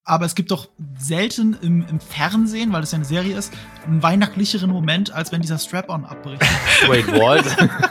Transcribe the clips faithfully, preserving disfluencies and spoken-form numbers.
aber es gibt doch selten im, im Fernsehen, weil das ja eine Serie ist, einen weihnachtlicheren Moment, als wenn dieser Strap-on abbricht. Wait, what?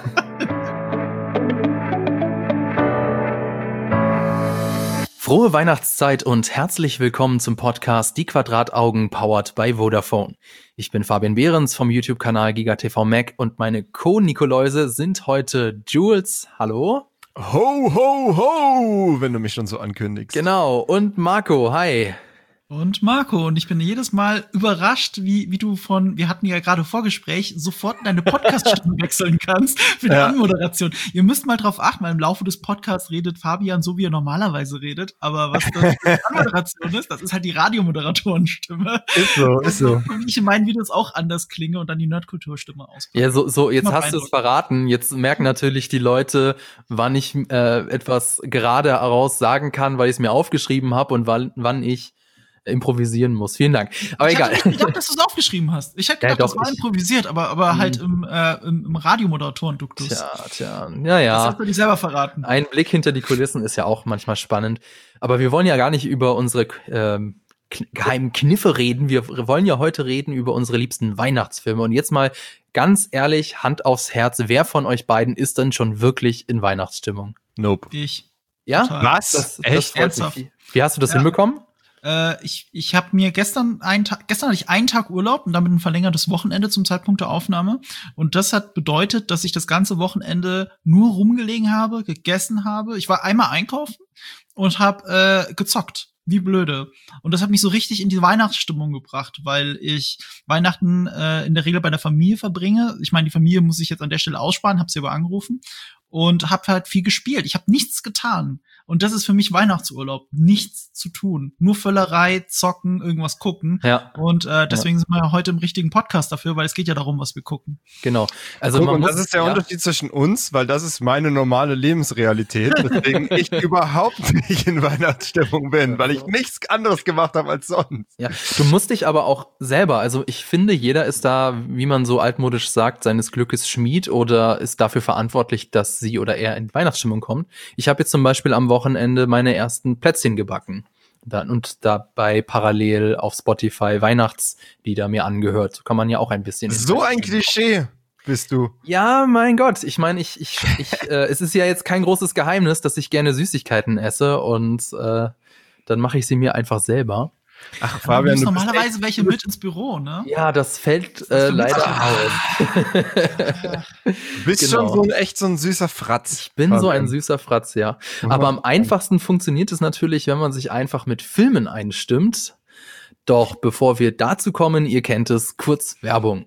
Frohe Weihnachtszeit und herzlich willkommen zum Podcast Die Quadrataugen powered by Vodafone. Ich bin Fabian Behrens vom YouTube-Kanal GigaTV Mac und meine Co-Nikoläuse sind heute Jules, hallo. Ho, ho, ho, wenn du mich schon so ankündigst. Genau, und Marco, hi. Und Marco, und ich bin jedes Mal überrascht, wie, wie du von, wir hatten ja gerade Vorgespräch, sofort in deine Podcast-Stimme wechseln kannst für die Ja. Anmoderation. Ihr müsst mal drauf achten, weil im Laufe des Podcasts redet Fabian so, wie er normalerweise redet. Aber was das für die Anmoderation ist, das ist halt die Radiomoderatorenstimme. Ist so, ist so. Und ich in meinen Videos auch anders klinge und dann die Nerdkulturstimme aus. Ja, so, so jetzt Immer hast du es verraten. Jetzt merken natürlich die Leute, wann ich äh, etwas gerade heraus sagen kann, weil ich es mir aufgeschrieben habe und wann, wann ich improvisieren muss. Vielen Dank. Aber ich egal. Hatte nicht gedacht, dass du es aufgeschrieben hast. Ich hätte Ja, gedacht, doch, das war ich- improvisiert, aber, aber Mhm. halt im, äh, im, im Radiomoderatoren-Duktus. Tja, tja, ja, Das ja. hast du dich selber verraten. Ein Blick hinter die Kulissen ist ja auch manchmal spannend. Aber wir wollen ja gar nicht über unsere ähm, kn- geheimen Kniffe reden. Wir wollen ja heute reden über unsere liebsten Weihnachtsfilme. Und jetzt mal ganz ehrlich, Hand aufs Herz. Wer von euch beiden ist denn schon wirklich in Weihnachtsstimmung? Nope. Ich. Ja? Total. Was? Das, das Echt? freut Ernsthaft? mich. Wie hast du das Ja. hinbekommen? Äh, ich ich habe mir gestern einen Tag, gestern hatte ich einen Tag Urlaub und damit ein verlängertes Wochenende zum Zeitpunkt der Aufnahme. Und das hat bedeutet, dass ich das ganze Wochenende nur rumgelegen habe, gegessen habe. Ich war einmal einkaufen und habe äh, gezockt. Wie blöde. Und das hat mich so richtig in die Weihnachtsstimmung gebracht, weil ich Weihnachten äh, in der Regel bei der Familie verbringe. Ich meine, die Familie muss ich jetzt an der Stelle aussparen, habe sie aber angerufen und habe halt viel gespielt. Ich habe nichts getan. Und das ist für mich Weihnachtsurlaub. Nichts zu tun. Nur Völlerei, zocken, irgendwas gucken. Ja, Und äh, deswegen sind wir ja heute im richtigen Podcast dafür, weil es geht ja darum, was wir gucken. genau. Also Guck, man und muss, das ist der ja. Unterschied zwischen uns, weil das ist meine normale Lebensrealität, weswegen ich überhaupt nicht in Weihnachtsstimmung bin, weil ich nichts anderes gemacht habe als sonst. Ja, du musst dich aber auch selber, also ich finde, jeder ist da, wie man so altmodisch sagt, seines Glückes Schmied oder ist dafür verantwortlich, dass sie oder er in Weihnachtsstimmung kommt. Ich habe jetzt zum Beispiel am Wochenende meine ersten Plätzchen gebacken dann, und dabei parallel auf Spotify Weihnachtslieder mir angehört. So kann man ja auch ein bisschen. in So ein Weihnachtsstimmung Klischee bist du. Ja, mein Gott. Ich meine, ich, ich, ich, äh, es ist ja jetzt kein großes Geheimnis, dass ich gerne Süßigkeiten esse und äh, dann mache ich sie mir einfach selber. Ach, Du Fabian, nimmst du bist normalerweise welche mit ins Büro, ne? Ja, das fällt Das äh, du leider mitmachen. aus. Du bist Genau. schon so ein, echt so ein süßer Fratz. Ich bin so ein Fabian. süßer Fratz, ja. Mhm. Aber am einfachsten funktioniert es natürlich, wenn man sich einfach mit Filmen einstimmt. Doch bevor wir dazu kommen, ihr kennt es, kurz Werbung.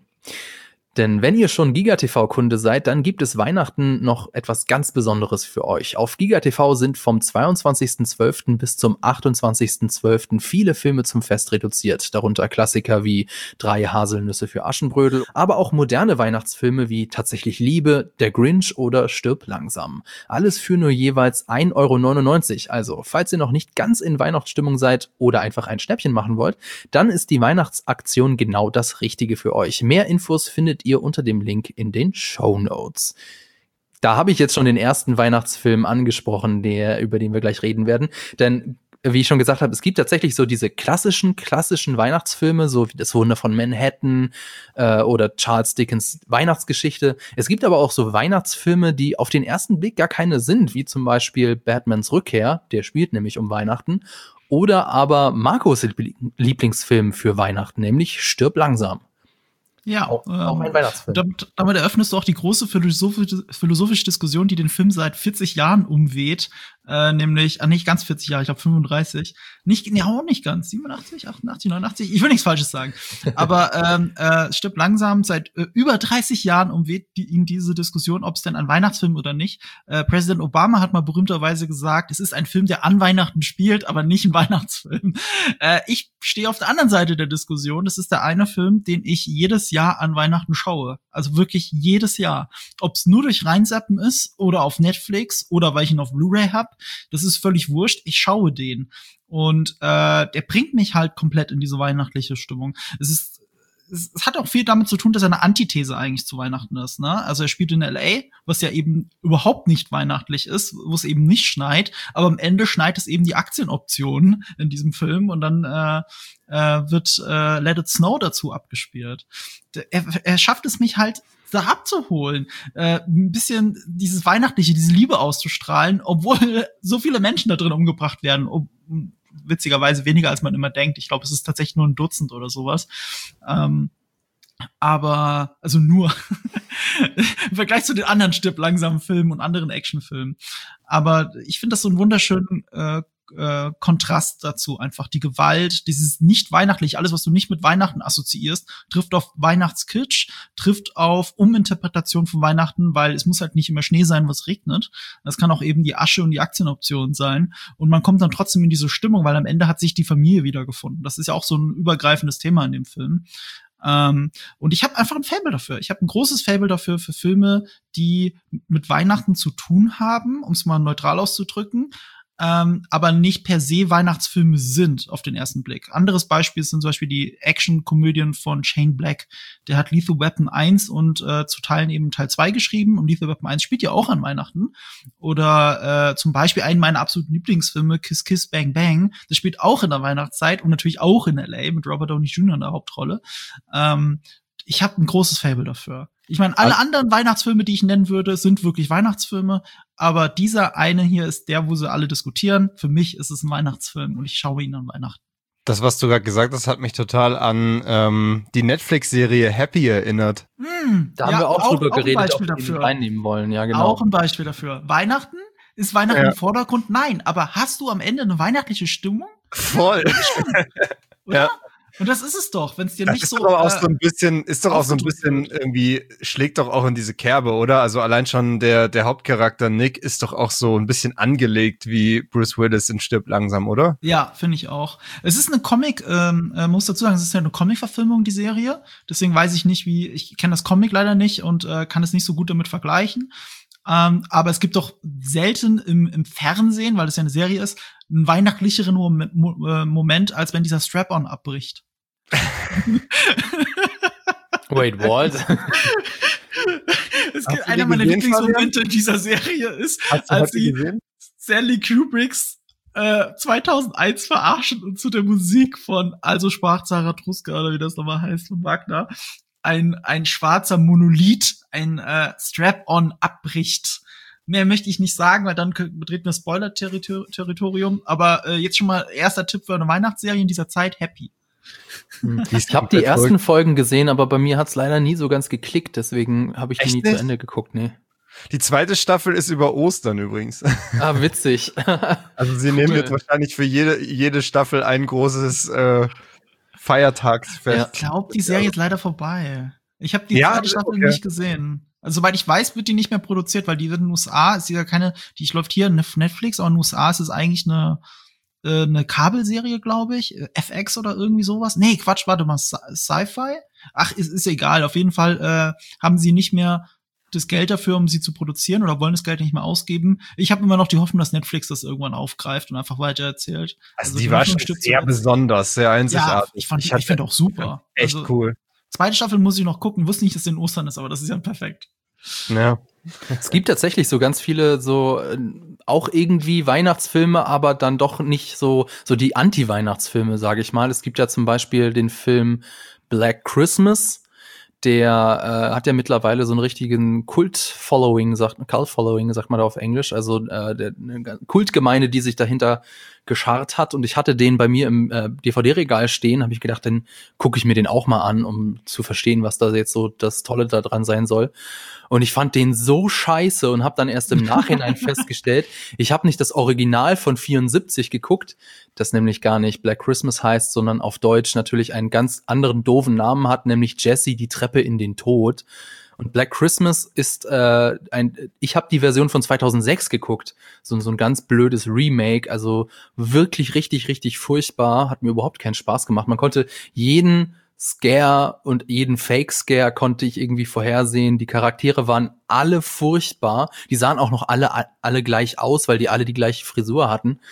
Denn wenn ihr schon GigaTV-Kunde seid, dann gibt es Weihnachten noch etwas ganz Besonderes für euch. Auf GigaTV sind vom zweiundzwanzigsten zwölften bis zum achtundzwanzigsten zwölften viele Filme zum Fest reduziert. Darunter Klassiker wie Drei Haselnüsse für Aschenbrödel, aber auch moderne Weihnachtsfilme wie Tatsächlich Liebe, Der Grinch oder Stirb langsam. Alles für nur jeweils ein Euro neunundneunzig. Also, falls ihr noch nicht ganz in Weihnachtsstimmung seid oder einfach ein Schnäppchen machen wollt, dann ist die Weihnachtsaktion genau das Richtige für euch. Mehr Infos findet ihr unter dem Link in den Shownotes. Da habe ich jetzt schon den ersten Weihnachtsfilm angesprochen, der, über den wir gleich reden werden. Denn, wie ich schon gesagt habe, es gibt tatsächlich so diese klassischen, klassischen Weihnachtsfilme, so wie Das Wunder von Manhattan äh, oder Charles Dickens Weihnachtsgeschichte. Es gibt aber auch so Weihnachtsfilme, die auf den ersten Blick gar keine sind, wie zum Beispiel Batmans Rückkehr, der spielt nämlich um Weihnachten. Oder aber Marcos Lieblingsfilm für Weihnachten, nämlich Stirb langsam. Ja, Auch, auch ein ähm, Weihnachtsfilm. damit, damit eröffnest du auch die große philosophische, philosophische Diskussion, die den Film seit vierzig Jahren umweht. Äh, nämlich, ah, nicht ganz vierzig Jahre, ich glaube fünfunddreißig. Nicht, ja, auch nicht ganz. siebenundachtzig, achtundachtzig, neunundachtzig. Ich will nichts Falsches sagen. Aber ähm, äh, Stirb langsam, seit äh, über dreißig Jahren umweht die, ihn diese Diskussion, ob es denn ein Weihnachtsfilm oder nicht. Äh, Präsident Obama hat mal berühmterweise gesagt, es ist ein Film, der an Weihnachten spielt, aber nicht ein Weihnachtsfilm. Äh, ich stehe auf der anderen Seite der Diskussion. Das ist der eine Film, den ich jedes Jahr an Weihnachten schaue. Also wirklich jedes Jahr. Ob es nur durch Reinsappen ist oder auf Netflix oder weil ich ihn auf Blu-ray hab, das ist völlig wurscht. Ich schaue den. Und äh, der bringt mich halt komplett in diese weihnachtliche Stimmung. Es ist es, es hat auch viel damit zu tun, dass er eine Antithese eigentlich zu Weihnachten ist, ne? Also er spielt in L A, was ja eben überhaupt nicht weihnachtlich ist, wo es eben nicht schneit, aber am Ende schneit es eben die Aktienoptionen in diesem Film und dann äh, äh, wird äh, Let It Snow dazu abgespielt. Er, er schafft es mich halt da abzuholen, äh, ein bisschen dieses Weihnachtliche, diese Liebe auszustrahlen, obwohl so viele Menschen da drin umgebracht werden, ob, witzigerweise weniger als man immer denkt. Ich glaube, es ist tatsächlich nur ein Dutzend oder sowas. Ähm, aber, also nur im Vergleich zu den anderen stirb langsam Filmen und anderen Actionfilmen. Aber ich finde das so einen wunderschönen äh, äh, Kontrast dazu. Einfach die Gewalt, dieses nicht weihnachtlich, alles, was du nicht mit Weihnachten assoziierst, trifft auf Weihnachtskitsch, trifft auf Uminterpretation von Weihnachten, weil es muss halt nicht immer Schnee sein, was regnet. Das kann auch eben die Asche und die Aktienoption sein. Und man kommt dann trotzdem in diese Stimmung, weil am Ende hat sich die Familie wiedergefunden. Das ist ja auch so ein übergreifendes Thema in dem Film. Ähm, und ich habe einfach ein Faible dafür. Ich habe ein großes Faible dafür für Filme, die mit Weihnachten zu tun haben, um es mal neutral auszudrücken, ähm, aber nicht per se Weihnachtsfilme sind auf den ersten Blick. Anderes Beispiel sind zum Beispiel die Action-Komödien von Shane Black. Der hat Lethal Weapon eins und äh, zu Teilen eben Teil zwei geschrieben und Lethal Weapon eins spielt ja auch an Weihnachten. Oder äh, zum Beispiel einen meiner absoluten Lieblingsfilme, Kiss Kiss Bang Bang. Das spielt auch in der Weihnachtszeit und natürlich auch in L A mit Robert Downey Junior in der Hauptrolle. Ähm, ich habe ein großes Faible dafür. Ich meine, alle anderen Weihnachtsfilme, die ich nennen würde, sind wirklich Weihnachtsfilme, aber dieser eine hier ist der, wo sie alle diskutieren. Für mich ist es ein Weihnachtsfilm und ich schaue ihn an Weihnachten. Das, was du gerade gesagt hast, hat mich total an ähm, die Netflix-Serie Happy erinnert. Hm, Da haben ja, wir auch, auch drüber auch ein geredet, Beispiel ob wir ihn dafür. reinnehmen wollen. Ja, genau. Auch ein Beispiel dafür. Weihnachten? Ist Weihnachten Ja. im Vordergrund? Nein, aber hast du am Ende eine weihnachtliche Stimmung? Voll. Oder? Ja. Und das ist es doch, wenn es dir Das nicht ist so doch auch äh, so ein bisschen, ist doch auch so ein ausgedrückt bisschen irgendwie, schlägt doch auch in diese Kerbe, oder? Also allein schon der, der Hauptcharakter Nick ist doch auch so ein bisschen angelegt wie Bruce Willis in Stirb langsam, oder? Ja, finde ich auch. Es ist eine Comic, ähm, äh, muss dazu sagen, es ist ja eine Comic-Verfilmung, die Serie. Deswegen weiß ich nicht, wie, ich kenne das Comic leider nicht und äh, kann es nicht so gut damit vergleichen. Ähm, aber es gibt doch selten im, im Fernsehen, weil es ja eine Serie ist, einen weihnachtlicheren Mom- Mo- äh, Moment, als wenn dieser Strap-on abbricht. Wait, what? Es Hast gibt du einer die meiner gesehen, Lieblingsmomente in dieser Serie ist, Hast du als hast du sie gesehen? Stanley Kubricks äh, zweitausendeins verarschen und zu der Musik von Also sprach Zarathustra oder wie das nochmal heißt von Wagner ein ein schwarzer Monolith, ein äh, Strap-on abbricht. Mehr möchte ich nicht sagen, weil dann k- betreten wir Spoiler-Territorium. Aber äh, jetzt schon mal erster Tipp für eine Weihnachtsserie in dieser Zeit, Happy. Ich habe die ersten Folgen gesehen, aber bei mir hat's leider nie so ganz geklickt, deswegen habe ich die Echt nie nicht? zu Ende geguckt, nee. Die zweite Staffel ist über Ostern übrigens. Ah, witzig. Also sie nehmen Cool. jetzt wahrscheinlich für jede, jede Staffel ein großes äh, Feiertagsfest. Ich glaube, die Serie ist leider vorbei. Ich habe die Ja, zweite Staffel okay. nicht gesehen. Also soweit ich weiß, wird die nicht mehr produziert, weil die wird in den U S A, ist ja keine, die läuft hier auf Netflix, aber in den U S A ist es eigentlich eine äh, eine Kabelserie, glaube ich, äh, F X oder irgendwie sowas. Nee, Quatsch, warte mal, Sci- Sci-Fi? Ach, ist, ist egal. Auf jeden Fall äh, haben sie nicht mehr das Geld dafür, um sie zu produzieren oder wollen das Geld nicht mehr ausgeben. Ich habe immer noch die Hoffnung, dass Netflix das irgendwann aufgreift und einfach weiter erzählt. Also es die wird war nur schon ein Stück sehr zu- besonders, sehr Ja, einzigartig. ich fand, ich, hatte ich fand auch super. echt Also, cool. Zweite Staffel muss ich noch gucken. Wusste nicht, dass es in Ostern ist, aber das ist ja perfekt. Ja. Es gibt tatsächlich so ganz viele so äh, auch irgendwie Weihnachtsfilme, aber dann doch nicht so so die Anti-Weihnachtsfilme, sage ich mal. Es gibt ja zum Beispiel den Film Black Christmas. Der äh, hat ja mittlerweile so einen richtigen Kult-Following, sagt Cult-Following, sagt man da auf Englisch. Also äh, der, eine Kultgemeinde, die sich dahinter geschart hat. Und ich hatte den bei mir im äh, D V D-Regal stehen, habe ich gedacht, dann gucke ich mir den auch mal an, um zu verstehen, was da jetzt so das Tolle da dran sein soll. Und ich fand den so scheiße und habe dann erst im Nachhinein festgestellt, ich habe nicht das Original von vierundsiebzig geguckt, das nämlich gar nicht Black Christmas heißt, sondern auf Deutsch natürlich einen ganz anderen doofen Namen hat, nämlich Jessie, die Treppe in den Tod. Und Black Christmas ist äh, ein, ich habe die Version von zweitausendsechs geguckt, so, so ein ganz blödes Remake, also wirklich richtig, richtig furchtbar, hat mir überhaupt keinen Spaß gemacht. Man konnte jeden Scare und jeden Fake-Scare konnte ich irgendwie vorhersehen. Die Charaktere waren alle furchtbar. Die sahen auch noch alle alle gleich aus, weil die alle die gleiche Frisur hatten.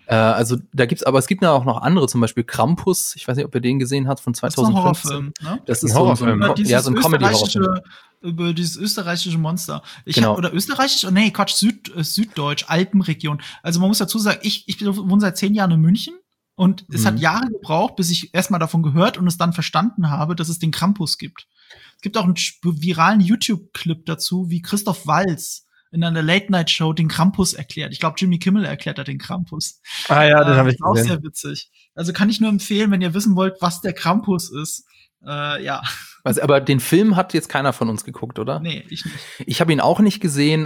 Äh, also da gibt's, aber es gibt ja auch noch andere, zum Beispiel Krampus. Ich weiß nicht, ob ihr den gesehen habt von zwanzig fünfzehn. Das ist ein Horrorfilm, ne? Das ist Ein so, Horrorfilm. so ein, ja, so ein Comedy-Horrorfilm. Über dieses österreichische Monster. Ich Genau. hab, oder österreichisch, oh nee, Quatsch, Süd, äh, Süddeutsch, Alpenregion. Also man muss dazu sagen, ich, ich wohne seit zehn Jahren in München und es Mhm. hat Jahre gebraucht, bis ich erstmal davon gehört und es dann verstanden habe, dass es den Krampus gibt. Es gibt auch einen sp- viralen YouTube-Clip dazu, wie Christoph Waltz in einer Late-Night-Show den Krampus erklärt. Ich glaube, Jimmy Kimmel erklärt da den Krampus. Ah ja, den Äh, habe ich ist auch gesehen. sehr witzig. Also kann ich nur empfehlen, wenn ihr wissen wollt, was der Krampus ist. Äh, ja, Also, aber den Film hat jetzt keiner von uns geguckt, oder? nee, ich nicht. Ich habe ihn auch nicht gesehen,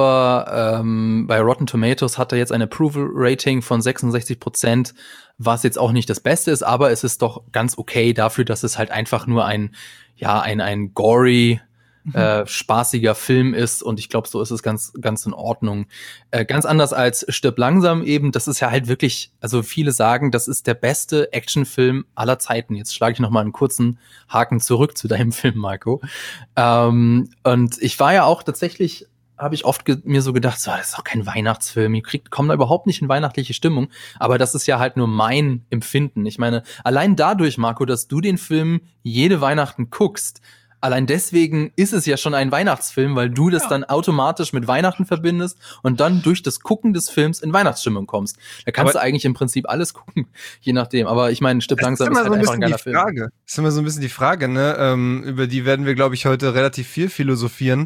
aber ähm, bei Rotten Tomatoes hat er jetzt ein Approval-Rating von sechsundsechzig Prozent, was jetzt auch nicht das Beste ist, aber es ist doch ganz okay dafür, dass es halt einfach nur ein, ja, ein, ein gory, äh, spaßiger Film ist und ich glaube, so ist es ganz, ganz in Ordnung. Äh, ganz anders als Stirb langsam eben, das ist ja halt wirklich, also viele sagen, das ist der beste Actionfilm aller Zeiten. Jetzt schlage ich noch mal einen kurzen Haken zurück zu deinem Film, Marco. Ähm, und ich war ja auch tatsächlich, habe ich oft ge- mir so gedacht, so, das ist doch kein Weihnachtsfilm, ihr kriegt, kommt da überhaupt nicht in weihnachtliche Stimmung. Aber das ist ja halt nur mein Empfinden. Ich meine, allein dadurch, Marco, dass du den Film jede Weihnachten guckst, allein deswegen ist es ja schon ein Weihnachtsfilm, weil du das Ja. dann automatisch mit Weihnachten verbindest und dann durch das Gucken des Films in Weihnachtsstimmung kommst. Da kannst Aber- du eigentlich im Prinzip alles gucken, je nachdem. Aber ich meine, Stirb Das langsam ist ist immer halt so ein einfach ein bisschen geiler die Film. Frage. Das ist immer so ein bisschen die Frage, ne? Ähm, über die werden wir, glaube ich, heute relativ viel philosophieren.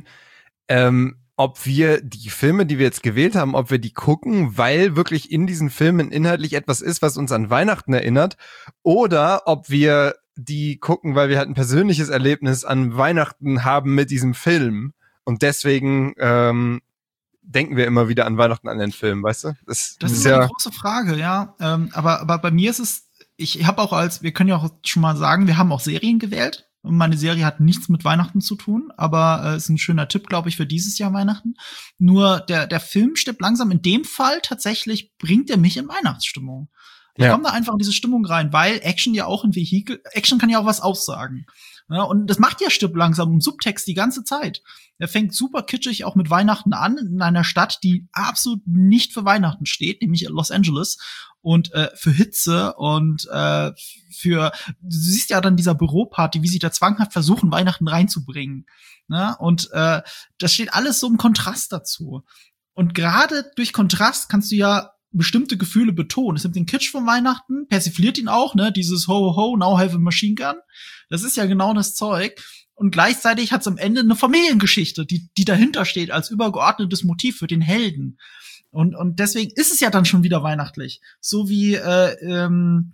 Ähm, ob wir die Filme, die wir jetzt gewählt haben, ob wir die gucken, weil wirklich in diesen Filmen inhaltlich etwas ist, was uns an Weihnachten erinnert, oder ob wir die gucken, weil wir halt ein persönliches Erlebnis an Weihnachten haben mit diesem Film und deswegen ähm, denken wir immer wieder an Weihnachten an den Film, weißt du? Das, Das ist ist ja ja eine große Frage, ja. Ähm, aber, aber bei mir ist es, ich habe auch als, wir können ja auch schon mal sagen, wir haben auch Serien gewählt. Und meine Serie hat nichts mit Weihnachten zu tun, aber äh, ist ein schöner Tipp, glaube ich, für dieses Jahr Weihnachten. Nur der, der Film stirbt langsam. In dem Fall tatsächlich bringt er mich in Weihnachtsstimmung. Ich Ja. komme da einfach in diese Stimmung rein, weil Action ja auch ein Vehikel, Action kann ja auch was aussagen. Ja, und das macht ja Stirb langsam im Subtext die ganze Zeit. Er fängt super kitschig auch mit Weihnachten an, in einer Stadt, die absolut nicht für Weihnachten steht, nämlich Los Angeles. Und äh, für Hitze und äh, für, du siehst ja dann dieser Büroparty, wie sie da zwanghaft versuchen, Weihnachten reinzubringen. Ne? Und äh, das steht alles so im Kontrast dazu. Und gerade durch Kontrast kannst du ja bestimmte Gefühle betonen. Es nimmt den Kitsch von Weihnachten, persifliert ihn auch, ne, dieses Ho, ho, ho, now have a machine gun. Das ist ja genau das Zeug. Und gleichzeitig hat es am Ende eine Familiengeschichte, die, die dahinter steht als übergeordnetes Motiv für den Helden. Und, und deswegen ist es ja dann schon wieder weihnachtlich. So wie, äh, ähm,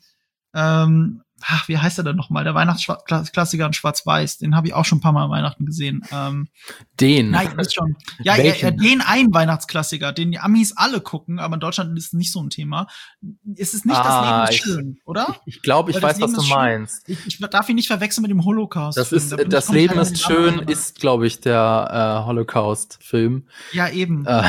ähm, ach, wie heißt er denn nochmal? Der Weihnachtsklassiker in Schwarz-Weiß. Den habe ich auch schon ein paar Mal an Weihnachten gesehen. Ähm, Den. Nein, ist schon. Ja, ja, Welchen? ja, den einen Weihnachtsklassiker, den die Amis alle gucken, aber in Deutschland ist es nicht so ein Thema. Ist es nicht Ah, das Leben ist ich- schön, oder? Ich glaube, ich Weil das weiß, was Leben du ist schön. meinst. Ich, ich darf ihn nicht verwechseln mit dem Holocaust. Das ist, Da bin ich das komplett Leben ist schön, durcheinander. ist, glaube ich, der äh, Holocaust-Film. Ja, eben. Äh,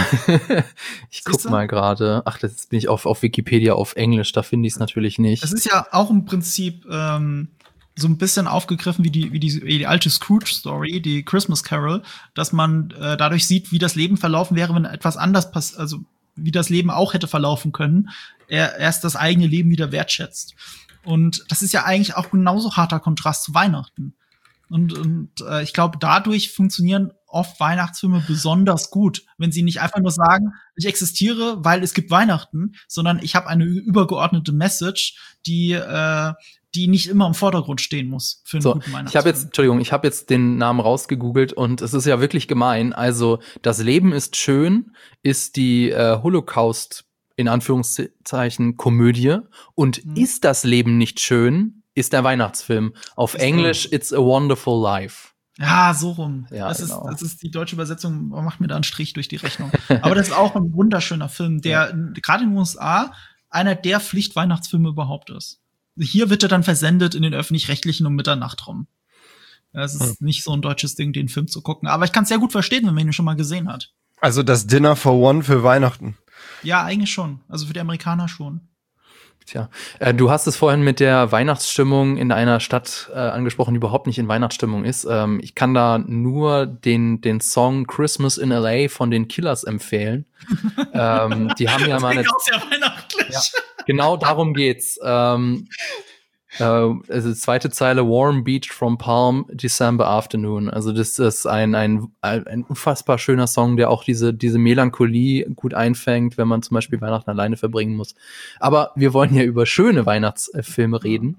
ich guck Siehste? mal gerade. Ach, das bin ich auf, auf Wikipedia auf Englisch, da finde ich es natürlich nicht. Es ist ja auch im Prinzip ähm, so ein bisschen aufgegriffen wie die, wie die, wie die alte Scrooge-Story, die Christmas Carol, dass man äh, dadurch sieht, wie das Leben verlaufen wäre, wenn etwas anders passiert, also wie das Leben auch hätte verlaufen können, er erst das eigene Leben wieder wertschätzt. Und das ist ja eigentlich auch genauso harter Kontrast zu Weihnachten. Und, und äh, ich glaube, dadurch funktionieren oft Weihnachtsfilme besonders gut, wenn sie nicht einfach nur sagen, ich existiere, weil es gibt Weihnachten, sondern ich habe eine übergeordnete Message, die äh, die nicht immer im Vordergrund stehen muss für einen So, guten ich habe Weihnachtsfilm. jetzt, Entschuldigung, ich habe jetzt den Namen rausgegoogelt und es ist ja wirklich gemein. Also, das Leben ist schön, ist die äh, Holocaust in Anführungszeichen Komödie und Mhm. ist das Leben nicht schön, ist der Weihnachtsfilm. Auf Ist Englisch It's a Wonderful Life. Ja, so rum. Ja, das, genau. ist, das ist die deutsche Übersetzung, macht mir da einen Strich durch die Rechnung. Aber das ist auch ein wunderschöner Film, der n- gerade in den U S A einer der Pflicht-Weihnachtsfilme überhaupt ist. Hier wird er dann versendet in den öffentlich-rechtlichen um Mitternacht rum. Ja, es ist nicht so ein deutsches Ding, den Film zu gucken. Aber ich kann es sehr gut verstehen, wenn man ihn schon mal gesehen hat. also das Dinner for One für Weihnachten. Ja, eigentlich schon. Also für die Amerikaner schon. Tja, äh, du hast es vorhin mit der Weihnachtsstimmung in einer Stadt äh, angesprochen, die überhaupt nicht in Weihnachtsstimmung ist. Ähm, ich kann da nur den den Song Christmas in L A von den Killers empfehlen. ähm, die haben ja mal eine, Klingt auch sehr weihnachtlich. Ja, genau darum geht's. Ähm, äh, also zweite Zeile, Warm Beach from Palm, December Afternoon. Also das ist ein, ein, ein unfassbar schöner Song, der auch diese, diese Melancholie gut einfängt, wenn man zum Beispiel Weihnachten alleine verbringen muss. Aber wir wollen ja über schöne Weihnachtsfilme reden.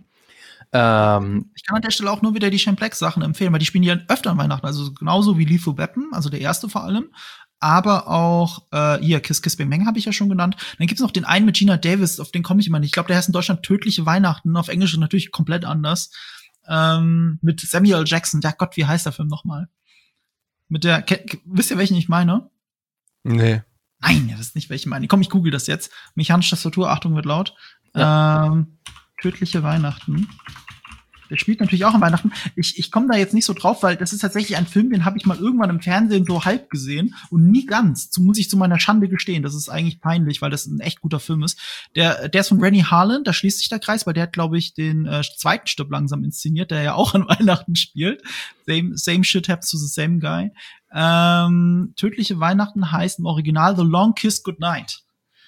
Ähm, ich kann an der Stelle auch nur wieder die Shane Black Sachen empfehlen, weil die spielen ja öfter an Weihnachten, also genauso wie Lethal Weapon, also der erste vor allem, aber auch äh, hier Kiss Kiss Bang Bang habe ich ja schon genannt. Dann gibt's noch den einen mit Gina Davis, auf den komme ich immer nicht. Ich glaube, der heißt in Deutschland Tödliche Weihnachten, auf Englisch natürlich komplett anders. Ähm, mit Samuel Jackson. Ja Gott, wie heißt der Film nochmal? Mit der, ke- wisst ihr, welchen ich meine? Nee. Nein, ihr wisst nicht, welchen ich meine. Komm, ich google das jetzt. Mechanische Tastatur, Achtung, wird laut. Ja. Ähm, Tödliche Weihnachten. Der spielt natürlich auch an Weihnachten. Ich, ich komme da jetzt nicht so drauf, weil das ist tatsächlich ein Film, den habe ich mal irgendwann im Fernsehen so halb gesehen und nie ganz. So muss ich zu meiner Schande gestehen. Das ist eigentlich peinlich, weil das ein echt guter Film ist. Der, der ist von Rennie Harlan, da schließt sich der Kreis, weil der hat, glaube ich, den äh, zweiten Stück langsam inszeniert, der ja auch an Weihnachten spielt. Same, same shit happens to the same guy. Ähm, Tödliche Weihnachten heißt im Original The Long Kiss Goodnight.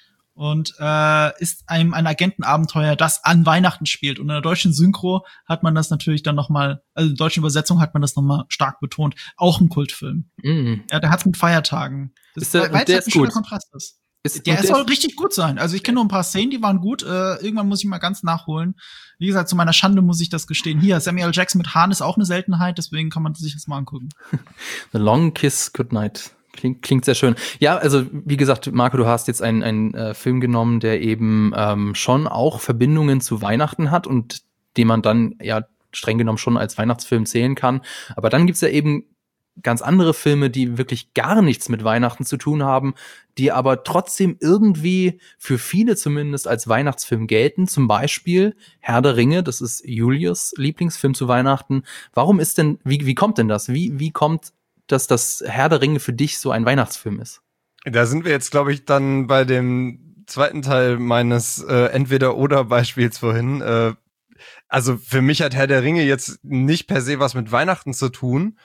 Und äh, ist einem ein Agentenabenteuer, das an Weihnachten spielt. Und in der deutschen Synchro hat man das natürlich dann noch mal, also in der deutschen Übersetzung hat man das noch mal stark betont. Auch ein Kultfilm. mm. Ja, der hat's mit Feiertagen. Das Ist der- weil- weil's der halt ist ein schöner gut. Kontrast ist. Ist, Der und soll richtig gut sein. Also ich kenne nur ein paar Szenen, die waren gut. Äh, irgendwann muss ich mal ganz nachholen. Wie gesagt, zu meiner Schande muss ich das gestehen. Hier, Samuel Jackson mit Hahn ist auch eine Seltenheit, deswegen kann man sich das mal angucken. The Long Kiss Goodnight. Klingt, klingt sehr schön. Ja, also wie gesagt, Marco, du hast jetzt einen, einen äh, Film genommen, der eben ähm, schon auch Verbindungen zu Weihnachten hat und den man dann ja streng genommen schon als Weihnachtsfilm zählen kann. Aber dann gibt's ja eben ganz andere Filme, die wirklich gar nichts mit Weihnachten zu tun haben, die aber trotzdem irgendwie für viele zumindest als Weihnachtsfilm gelten. Zum Beispiel Herr der Ringe, das ist Julius' Lieblingsfilm zu Weihnachten. Warum ist denn, wie, wie kommt denn das? Wie, wie kommt dass das Herr der Ringe für dich so ein Weihnachtsfilm ist? Da sind wir jetzt, glaube ich, dann bei dem zweiten Teil meines äh, Entweder-oder-Beispiels vorhin. Äh, also für mich hat Herr der Ringe jetzt nicht per se was mit Weihnachten zu tun,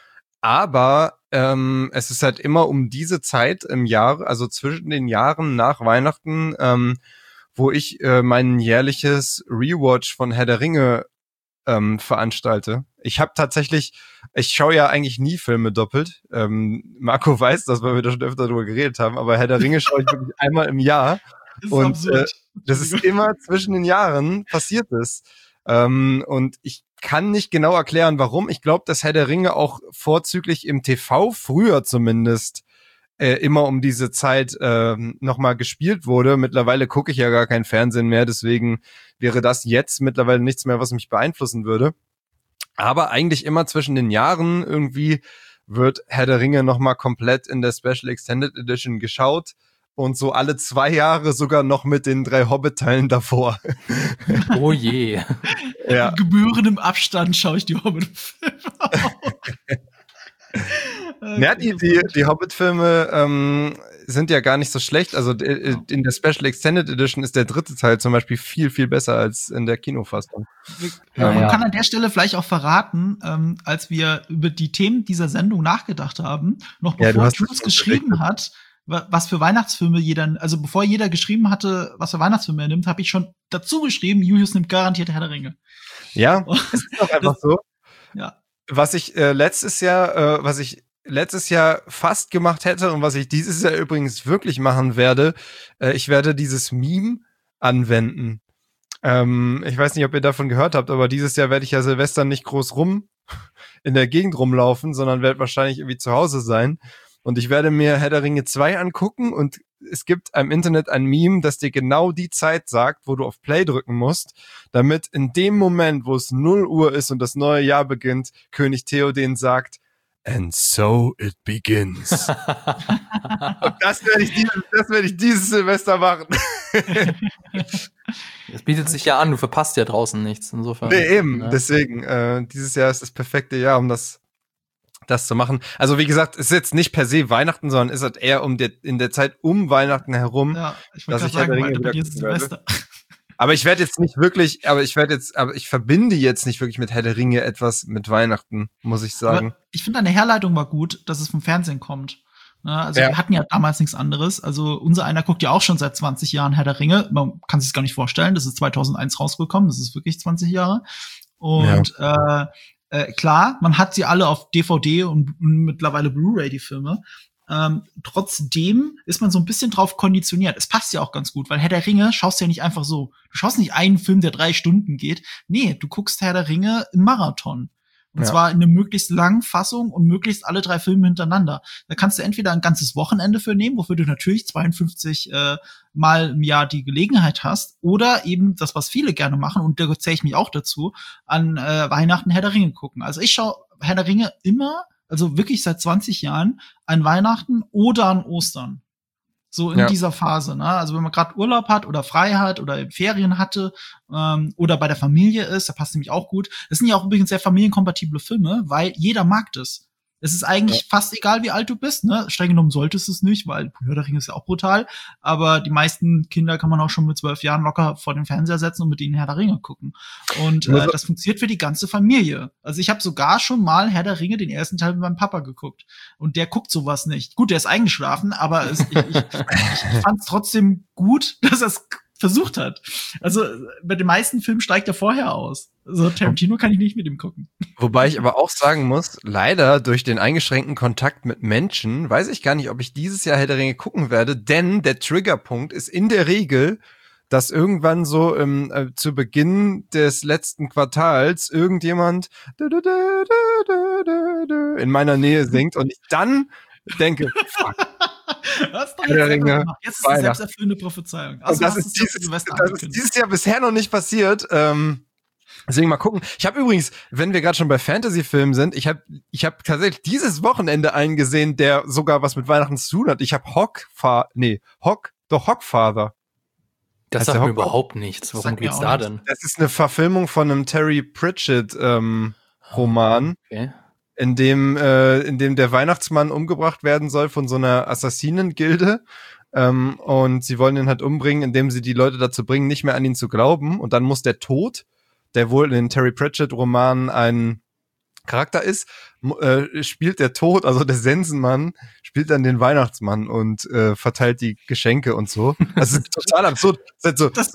aber ähm, es ist halt immer um diese Zeit im Jahr, also zwischen den Jahren nach Weihnachten, ähm, wo ich äh, mein jährliches Rewatch von Herr der Ringe ähm, veranstalte. Ich habe tatsächlich, ich schaue ja eigentlich nie Filme doppelt. Ähm, Marco weiß das, weil wir da schon öfter drüber geredet haben, aber Herr der Ringe schaue ich wirklich einmal im Jahr. Das ist Und absurd. äh, das ist immer zwischen den Jahren passiert ist. Ähm, und ich kann nicht genau erklären, warum. Ich glaube, dass Herr der Ringe auch vorzüglich im T V, früher zumindest, äh, immer um diese Zeit äh, nochmal gespielt wurde. Mittlerweile gucke ich ja gar kein Fernsehen mehr, deswegen wäre das jetzt mittlerweile nichts mehr, was mich beeinflussen würde. Aber eigentlich immer zwischen den Jahren irgendwie wird Herr der Ringe nochmal komplett in der Special Extended Edition geschaut und so alle zwei Jahre sogar noch mit den drei Hobbit-Teilen davor. Oh je. Ja. In gebührendem Abstand schaue ich die Hobbit-Filme auf. Ja, die, die, die Hobbit-Filme ähm, sind ja gar nicht so schlecht. Also äh, in der Special Extended Edition ist der dritte Teil zum Beispiel viel, viel besser als in der Kinofassung. Ja, man ja. kann an der Stelle vielleicht auch verraten, ähm, als wir über die Themen dieser Sendung nachgedacht haben, noch Ja, du bevor hast Jules das geschrieben berichtet. hat, wa- was für Weihnachtsfilme jeder, also bevor jeder geschrieben hatte, was für Weihnachtsfilme er nimmt, habe ich schon dazu geschrieben, Julius nimmt garantiert Herr der Ringe. Ja, es ist doch einfach so. Ja. Was ich äh, letztes Jahr, äh, was ich letztes Jahr fast gemacht hätte und was ich dieses Jahr übrigens wirklich machen werde, äh, ich werde dieses Meme anwenden. Ähm, ich weiß nicht, ob ihr davon gehört habt, aber dieses Jahr werde ich ja Silvester nicht groß rum in der Gegend rumlaufen, sondern werde wahrscheinlich irgendwie zu Hause sein. Und ich werde mir Herr der Ringe zwei angucken und es gibt im Internet ein Meme, das dir genau die Zeit sagt, wo du auf Play drücken musst, damit in dem Moment, wo es null Uhr ist und das neue Jahr beginnt, König Theoden sagt, and so it begins. Und das werde ich, dieses, das werde ich dieses Silvester machen. Es bietet sich ja an, du verpasst ja draußen nichts. Insofern. Nee, eben. Ja. Deswegen, äh, dieses Jahr ist das perfekte Jahr, um das das zu machen. Also wie gesagt, es ist jetzt nicht per se Weihnachten, sondern ist halt eher um der, in der Zeit um Weihnachten herum. Ja, ich Dass wollte ich Herr gerade der sagen, Ringe Alter, bei dir wieder ist gucken werde. Silvester. Aber ich werde jetzt nicht wirklich, aber ich werde jetzt, aber ich verbinde jetzt nicht wirklich mit Herr der Ringe etwas mit Weihnachten, muss ich sagen. Aber ich finde, deine Herleitung war gut, dass es vom Fernsehen kommt. Also Ja. wir hatten ja damals nichts anderes. Also unser einer guckt ja auch schon seit zwanzig Jahren Herr der Ringe. Man kann sich gar nicht vorstellen. Das ist zweitausendeins rausgekommen. Das ist wirklich zwanzig Jahre. Und ja. äh, äh, klar, man hat sie alle auf D V D und, und mittlerweile Blu-ray, die Filme. Ähm, trotzdem ist man so ein bisschen drauf konditioniert. Es passt ja auch ganz gut, weil Herr der Ringe schaust du ja nicht einfach so. Du schaust nicht einen Film, der drei Stunden geht. Nee, du guckst Herr der Ringe im Marathon. Und ja. zwar in einer möglichst langen Fassung und möglichst alle drei Filme hintereinander. Da kannst du entweder ein ganzes Wochenende für nehmen, wofür du natürlich zweiundfünfzig äh, Mal im Jahr die Gelegenheit hast, oder eben das, was viele gerne machen, und da zähle ich mich auch dazu, an äh, Weihnachten Herr der Ringe gucken. Also ich schaue Herr der Ringe immer, also wirklich seit zwanzig Jahren, an Weihnachten oder an Ostern. So in ja. dieser Phase, ne? Also wenn man gerade Urlaub hat oder frei hat oder Ferien hatte ähm, oder bei der Familie ist, da passt nämlich auch gut. Das sind ja auch übrigens sehr familienkompatible Filme, weil jeder mag das. Es ist eigentlich ja. fast egal, wie alt du bist, ne? Streng genommen solltest du es nicht, weil Herr der Ringe ist ja auch brutal. Aber die meisten Kinder kann man auch schon mit zwölf Jahren locker vor den Fernseher setzen und mit ihnen Herr der Ringe gucken. Und äh, das funktioniert für die ganze Familie. Also ich habe sogar schon mal Herr der Ringe, den ersten Teil, mit meinem Papa geguckt. Und der guckt sowas nicht. Gut, der ist eingeschlafen, aber es, ich, ich, ich fand es trotzdem gut, dass er es versucht hat. Also bei den meisten Filmen steigt er vorher aus. Also Tarantino kann ich nicht mit ihm gucken. Wobei ich aber auch sagen muss, leider durch den eingeschränkten Kontakt mit Menschen weiß ich gar nicht, ob ich dieses Jahr Herr der Ringe gucken werde, denn der Triggerpunkt ist in der Regel, dass irgendwann so ähm, äh, zu Beginn des letzten Quartals irgendjemand in meiner Nähe singt und ich dann denke, fuck. Was doch jetzt, Ringe, jetzt ist eine selbsterfüllende Prophezeiung. Also das, ist dieses, das ist dieses Jahr bisher noch nicht passiert. Ähm, deswegen mal gucken. Ich habe übrigens, wenn wir gerade schon bei Fantasy-Filmen sind, ich habe ich hab tatsächlich dieses Wochenende einen gesehen, der sogar was mit Weihnachten zu tun hat. Ich habe Hogfather, nee, Hog, doch Hogfather. Das sagt mir überhaupt nichts. Worum geht's da denn? Das ist eine Verfilmung von einem Terry Pratchett ähm, Roman. Okay. In dem, äh, in dem der Weihnachtsmann umgebracht werden soll von so einer Assassinengilde. Ähm, und sie wollen ihn halt umbringen, indem sie die Leute dazu bringen, nicht mehr an ihn zu glauben. Und dann muss der Tod, der wohl in den Terry Pratchett-Romanen ein Charakter ist, äh, spielt der Tod, also der Sensenmann, spielt dann den Weihnachtsmann und äh, verteilt die Geschenke und so. Das ist total absurd. Das ist so, das, so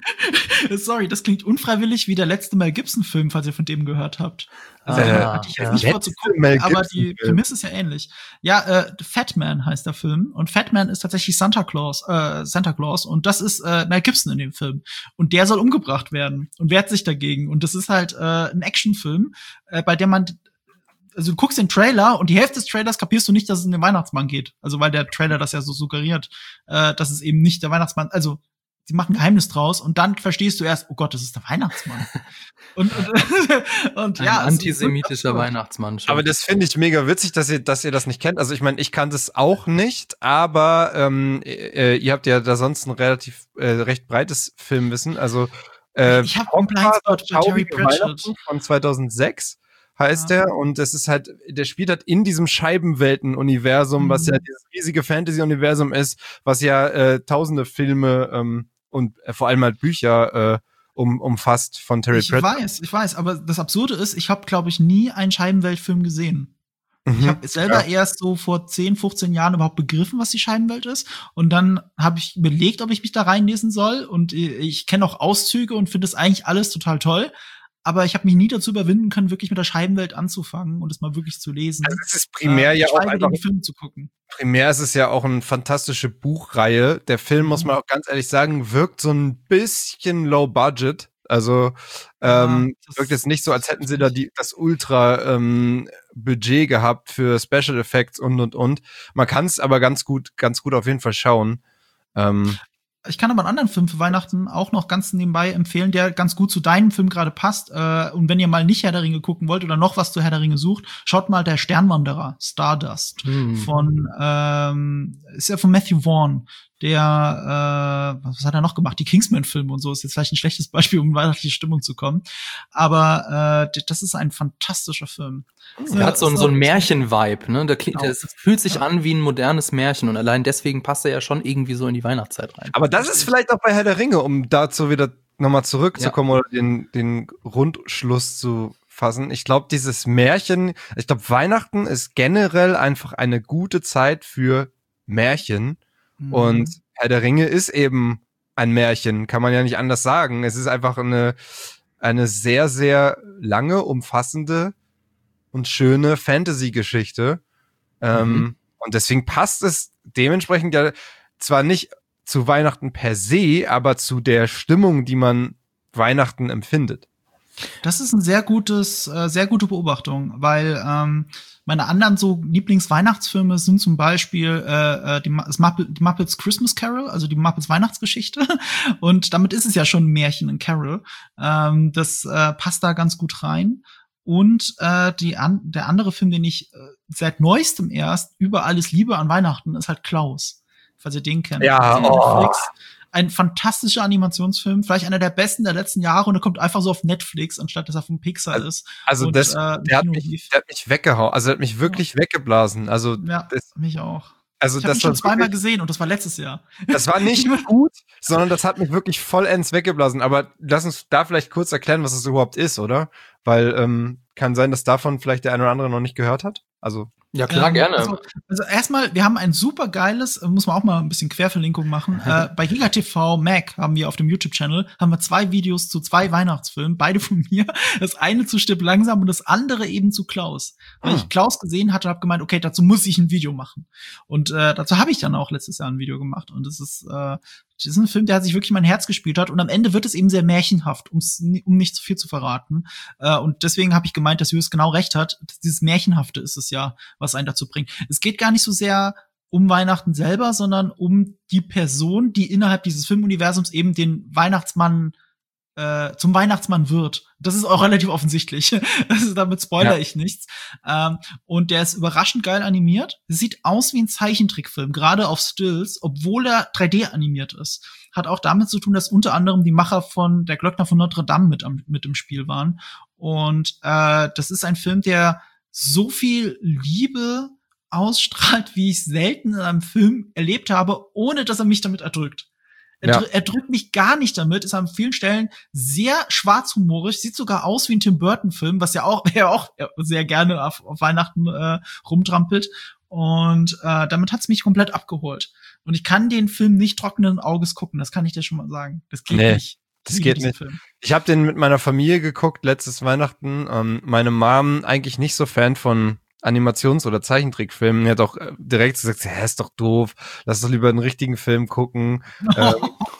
sorry, das klingt unfreiwillig wie der letzte Mel Gibson-Film, falls ihr von dem gehört habt. Also, äh, hatte ich jetzt nicht vor zu gucken, aber die Prämisse ist ja ähnlich. Ja, äh, Fat Man heißt der Film und Fat Man ist tatsächlich Santa Claus, äh, Santa Claus und das ist äh, Mel Gibson in dem Film und der soll umgebracht werden und wehrt sich dagegen und das ist halt äh, ein Actionfilm, äh, bei dem man also du guckst den Trailer und die Hälfte des Trailers kapierst du nicht, dass es um den Weihnachtsmann geht. Also weil der Trailer das ja so suggeriert, äh, dass es eben nicht der Weihnachtsmann, also sie machen ein Geheimnis draus und dann verstehst du erst, oh Gott, das ist der Weihnachtsmann. und, und, und ein ja, antisemitischer so Weihnachtsmann. Schon. Aber das finde ich mega witzig, dass ihr, dass ihr das nicht kennt. Also ich meine, ich kannte es auch nicht, aber ähm, äh, ihr habt ja da sonst ein relativ äh, recht breites Filmwissen. Also äh, ich habe einen Blindspot bei Terry Pratchett von zweitausendsechs. Heißt ja. der und es ist halt, der spielt halt in diesem Scheibenwelten-Universum, mhm. was ja dieses riesige Fantasy-Universum ist, was ja äh, tausende Filme ähm, und äh, vor allem halt Bücher äh, um, umfasst von Terry ich Pratchett. Ich weiß, ich weiß, aber das Absurde ist, ich habe, glaube ich, nie einen Scheibenweltfilm gesehen. Mhm. Ich habe selber ja. erst so vor zehn, fünfzehn Jahren überhaupt begriffen, was die Scheibenwelt ist. Und dann habe ich überlegt, ob ich mich da reinlesen soll. Und ich kenne auch Auszüge und finde das eigentlich alles total toll. Aber ich habe mich nie dazu überwinden können, wirklich mit der Scheibenwelt anzufangen und es mal wirklich zu lesen. Also es ist primär äh, ja auch einfach die Filme zu gucken. Primär ist es ja auch eine fantastische Buchreihe. Der Film, mhm. muss man auch ganz ehrlich sagen, wirkt so ein bisschen low budget. Also ähm, ja, wirkt jetzt nicht so, als hätten sie da die, das Ultra ähm, Budget gehabt für Special Effects und und und. Man kann es aber ganz gut, ganz gut auf jeden Fall schauen. Ähm, Ich kann aber einen anderen Film für Weihnachten auch noch ganz nebenbei empfehlen, der ganz gut zu deinem Film gerade passt. Äh, und wenn ihr mal nicht Herr der Ringe gucken wollt oder noch was zu Herr der Ringe sucht, schaut mal der Sternwanderer, Stardust. Mhm. Von, ähm, ist ja von Matthew Vaughn. Der, äh, was hat er noch gemacht? Die Kingsman-Filme und so ist jetzt vielleicht ein schlechtes Beispiel, um in weihnachtliche Stimmung zu kommen. Aber äh, das ist ein fantastischer Film. Er ja, hat so, so ein Märchen-Vibe, ne? Der, genau. Das fühlt sich ja. an wie ein modernes Märchen und allein deswegen passt er ja schon irgendwie so in die Weihnachtszeit rein. Aber das ist vielleicht auch bei Herr der Ringe, um dazu wieder nochmal zurückzukommen ja. oder den, den Rundschluss zu fassen. Ich glaube, dieses Märchen, ich glaube, Weihnachten ist generell einfach eine gute Zeit für Märchen. Mhm. Und Herr der Ringe ist eben ein Märchen, kann man ja nicht anders sagen. Es ist einfach eine, eine sehr, sehr lange, umfassende und schöne Fantasy-Geschichte. Mhm. Ähm, und deswegen passt es dementsprechend ja zwar nicht zu Weihnachten per se, aber zu der Stimmung, die man Weihnachten empfindet. Das ist ein sehr gutes, äh, sehr gute Beobachtung, weil ähm, meine anderen so Lieblingsweihnachtsfilme sind zum Beispiel äh, die, das Muppet, die Muppets Christmas Carol, also die Muppets Weihnachtsgeschichte. Und damit ist es ja schon ein Märchen, ein Carol. Ähm, das äh, passt da ganz gut rein. Und äh, die an, der andere Film, den ich äh, seit neuestem erst über alles liebe an Weihnachten, ist halt Klaus. Falls ihr den kennt. Ja, oh. Ein fantastischer Animationsfilm, vielleicht einer der besten der letzten Jahre, und er kommt einfach so auf Netflix, anstatt dass er von Pixar also, ist. Also und, das, äh, der, hat mich, der hat mich weggehauen, also der hat mich wirklich ja. weggeblasen. Also ja, das, mich auch. Also ich habe ihn schon zweimal gesehen und das war letztes Jahr. Das war nicht gut, sondern das hat mich wirklich vollends weggeblasen. Aber lass uns da vielleicht kurz erklären, was es überhaupt ist, oder? Weil ähm, kann sein, dass davon vielleicht der eine oder andere noch nicht gehört hat. Also ja, klar, ähm, gerne. Also, also erstmal, wir haben ein super geiles, muss man auch mal ein bisschen Querverlinkung machen. äh, bei GigaTV Mac haben wir auf dem YouTube-Channel haben wir zwei Videos zu zwei Weihnachtsfilmen, beide von mir. Das eine zu Stirb langsam und das andere eben zu Klaus. Weil hm. ich Klaus gesehen hatte, habe gemeint, okay, dazu muss ich ein Video machen. Und äh, dazu habe ich dann auch letztes Jahr ein Video gemacht. Und das ist äh, das ist ein Film, der sich wirklich mein Herz gespielt hat. Und am Ende wird es eben sehr märchenhaft, um's, um nicht zu viel zu verraten. Äh, und deswegen habe ich gemeint, dass Julius genau recht hat. Dieses Märchenhafte ist es ja, was einen dazu bringt. Es geht gar nicht so sehr um Weihnachten selber, sondern um die Person, die innerhalb dieses Filmuniversums eben den Weihnachtsmann äh, zum Weihnachtsmann wird. Das ist auch relativ offensichtlich. Also, damit spoilere ja. ich nichts. Ähm, und der ist überraschend geil animiert. Sieht aus wie ein Zeichentrickfilm, gerade auf Stills, obwohl er drei D animiert ist. Hat auch damit zu tun, dass unter anderem die Macher von Der Glöckner von Notre Dame mit, am, mit im Spiel waren. Und äh, das ist ein Film, der so viel Liebe ausstrahlt, wie ich selten in einem Film erlebt habe, ohne dass er mich damit erdrückt. Er, ja. dr- er drückt mich gar nicht damit, ist an vielen Stellen sehr schwarzhumorig, sieht sogar aus wie ein Tim Burton-Film, was ja auch, er auch sehr gerne auf, auf Weihnachten äh, rumtrampelt. Und äh, damit hat's mich komplett abgeholt. Und ich kann den Film nicht trockenen Auges gucken, das kann ich dir schon mal sagen. Das geht nee, nicht. Das geht nicht. Film. Ich habe den mit meiner Familie geguckt, letztes Weihnachten. Ähm, meine Mom eigentlich nicht so Fan von Animations- oder Zeichentrickfilmen. Die hat auch direkt gesagt, hä, ist doch doof, lass doch lieber einen richtigen Film gucken. ähm,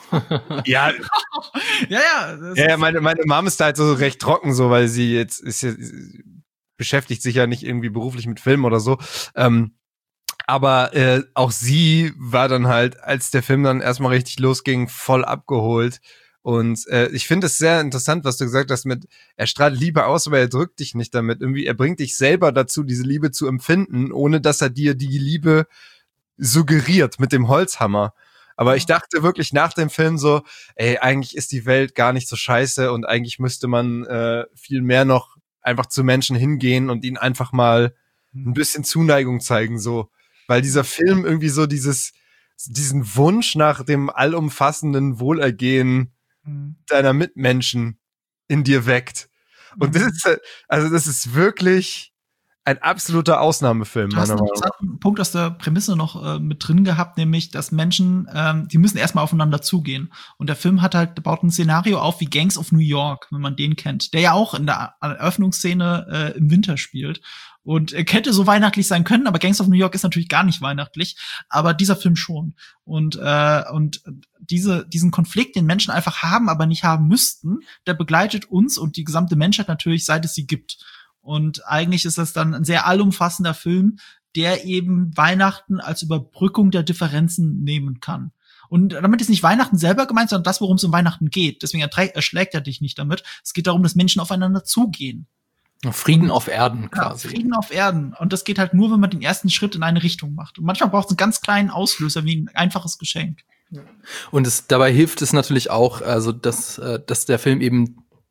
ja, ja, ja. Ja, ja, meine, meine Mom ist da halt so recht trocken, so, weil sie jetzt ist ja, beschäftigt sich ja nicht irgendwie beruflich mit Filmen oder so. Ähm, aber äh, auch sie war dann halt, als der Film dann erstmal richtig losging, voll abgeholt. Und äh, ich finde es sehr interessant, was du gesagt hast mit, er strahlt Liebe aus, aber er drückt dich nicht damit. Irgendwie, er bringt dich selber dazu, diese Liebe zu empfinden, ohne dass er dir die Liebe suggeriert mit dem Holzhammer. Aber ich dachte wirklich nach dem Film so, ey, eigentlich ist die Welt gar nicht so scheiße und eigentlich müsste man äh, viel mehr noch einfach zu Menschen hingehen und ihnen einfach mal ein bisschen Zuneigung zeigen, so. Weil dieser Film irgendwie so dieses, diesen Wunsch nach dem allumfassenden Wohlergehen deiner Mitmenschen in dir weckt. Und das ist, also das ist wirklich ein absoluter Ausnahmefilm, meiner Meinung nach. Du hast einen Punkt aus der Prämisse noch äh, mit drin gehabt, nämlich, dass Menschen, ähm, die müssen erstmal aufeinander zugehen. Und der Film hat halt, baut ein Szenario auf wie Gangs of New York, wenn man den kennt, der ja auch in der Eröffnungsszene äh, im Winter spielt. Und er hätte so weihnachtlich sein können, aber Gangs of New York ist natürlich gar nicht weihnachtlich, aber dieser Film schon. Und äh, und diese diesen Konflikt, den Menschen einfach haben, aber nicht haben müssten, der begleitet uns und die gesamte Menschheit natürlich, seit es sie gibt. Und eigentlich ist das dann ein sehr allumfassender Film, der eben Weihnachten als Überbrückung der Differenzen nehmen kann. Und damit ist nicht Weihnachten selber gemeint, sondern das, worum es um Weihnachten geht. Deswegen erschlägt er dich nicht damit. Es geht darum, dass Menschen aufeinander zugehen. Frieden auf Erden quasi. Ja, Frieden auf Erden. Und das geht halt nur, wenn man den ersten Schritt in eine Richtung macht. Und manchmal braucht es einen ganz kleinen Auslöser, wie ein einfaches Geschenk. Und es, dabei hilft es natürlich auch, also dass, dass der Film eben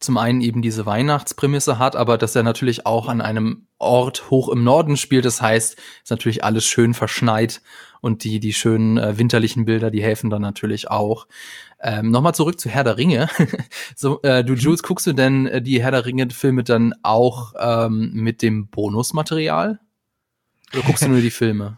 zum einen eben diese Weihnachtsprämisse hat, aber dass er natürlich auch an einem Ort hoch im Norden spielt. Das heißt, ist natürlich alles schön verschneit und die die schönen äh, winterlichen Bilder, die helfen dann natürlich auch. Ähm, Nochmal zurück zu Herr der Ringe. so, äh, du, Jules, guckst du denn äh, die Herr der Ringe-Filme dann auch ähm, mit dem Bonusmaterial? Oder guckst du nur die Filme?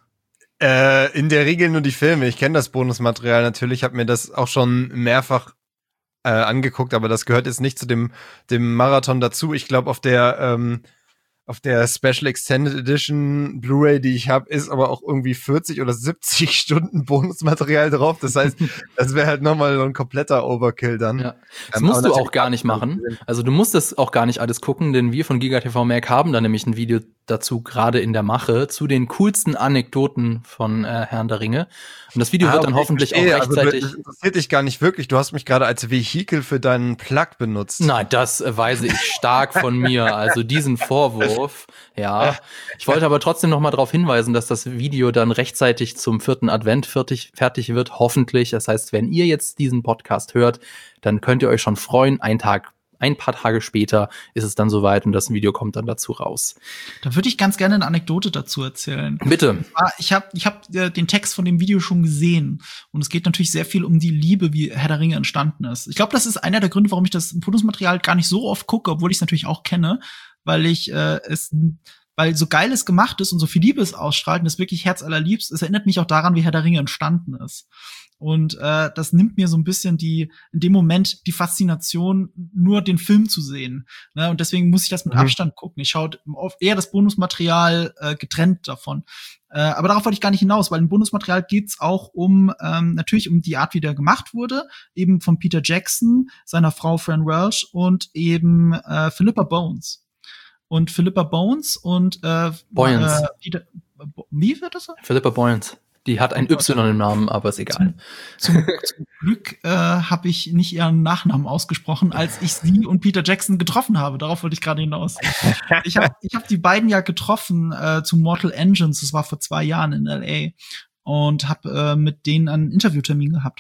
Äh, in der Regel nur die Filme. Ich kenne das Bonusmaterial natürlich, habe mir das auch schon mehrfach äh, angeguckt, aber das gehört jetzt nicht zu dem dem Marathon dazu. Ich glaube, auf der ähm, auf der Special Extended Edition Blu-ray, die ich habe, ist aber auch irgendwie vierzig oder siebzig Stunden Bonusmaterial drauf. Das heißt, das wäre halt nochmal so ein kompletter Overkill dann. Ja. Das Ähm, musst aber du auch natürlich gar nicht machen. Also du musst das auch gar nicht alles gucken, denn wir von GigaTV Mac haben da nämlich ein Video dazu gerade in der Mache zu den coolsten Anekdoten von äh, Herrn der Ringe. Und das Video Ah, wird dann okay, hoffentlich verstehe. auch rechtzeitig. Also, das interessiert dich gar nicht wirklich. Du hast mich gerade als Vehikel für deinen Plug benutzt. Nein, das äh, weise ich stark von mir. Also diesen Vorwurf, ja. Ich wollte aber trotzdem noch mal darauf hinweisen, dass das Video dann rechtzeitig zum vierten Advent fertig, fertig wird, hoffentlich. Das heißt, wenn ihr jetzt diesen Podcast hört, dann könnt ihr euch schon freuen. Ein Tag, ein paar Tage später ist es dann soweit und das Video kommt dann dazu raus. Da würde ich ganz gerne eine Anekdote dazu erzählen. Bitte. Ich habe ich hab, äh, den Text von dem Video schon gesehen und es geht natürlich sehr viel um die Liebe, wie Herr der Ringe entstanden ist. Ich glaube, das ist einer der Gründe, warum ich das Bonusmaterial gar nicht so oft gucke, obwohl ich es natürlich auch kenne, weil ich äh, es weil so geil es gemacht ist und so viel Liebe es ausstrahlt und es wirklich herzallerliebst, es erinnert mich auch daran, wie Herr der Ringe entstanden ist. Und äh, das nimmt mir so ein bisschen die in dem Moment die Faszination, nur den Film zu sehen. Ne? Und deswegen muss ich das mit Mhm. Abstand gucken. Ich schaue eher das Bonusmaterial äh, getrennt davon. Äh, aber darauf wollte ich gar nicht hinaus, weil im Bonusmaterial geht's auch um ähm, natürlich um die Art, wie der gemacht wurde, eben von Peter Jackson, seiner Frau Fran Welsh und eben äh, Philippa Bones. Und Philippa Bones und äh, Boyens. äh, Peter, wie wird das so? Philippa Boyens. Die hat ein Y im Namen, aber ist egal. Zum, zum Glück äh, habe ich nicht ihren Nachnamen ausgesprochen, als ich sie und Peter Jackson getroffen habe. Darauf wollte ich gerade hinaus. Ich habe ich hab die beiden ja getroffen äh, zu Mortal Engines. Das war vor zwei Jahren in L A. Und habe äh, mit denen einen Interviewtermin gehabt.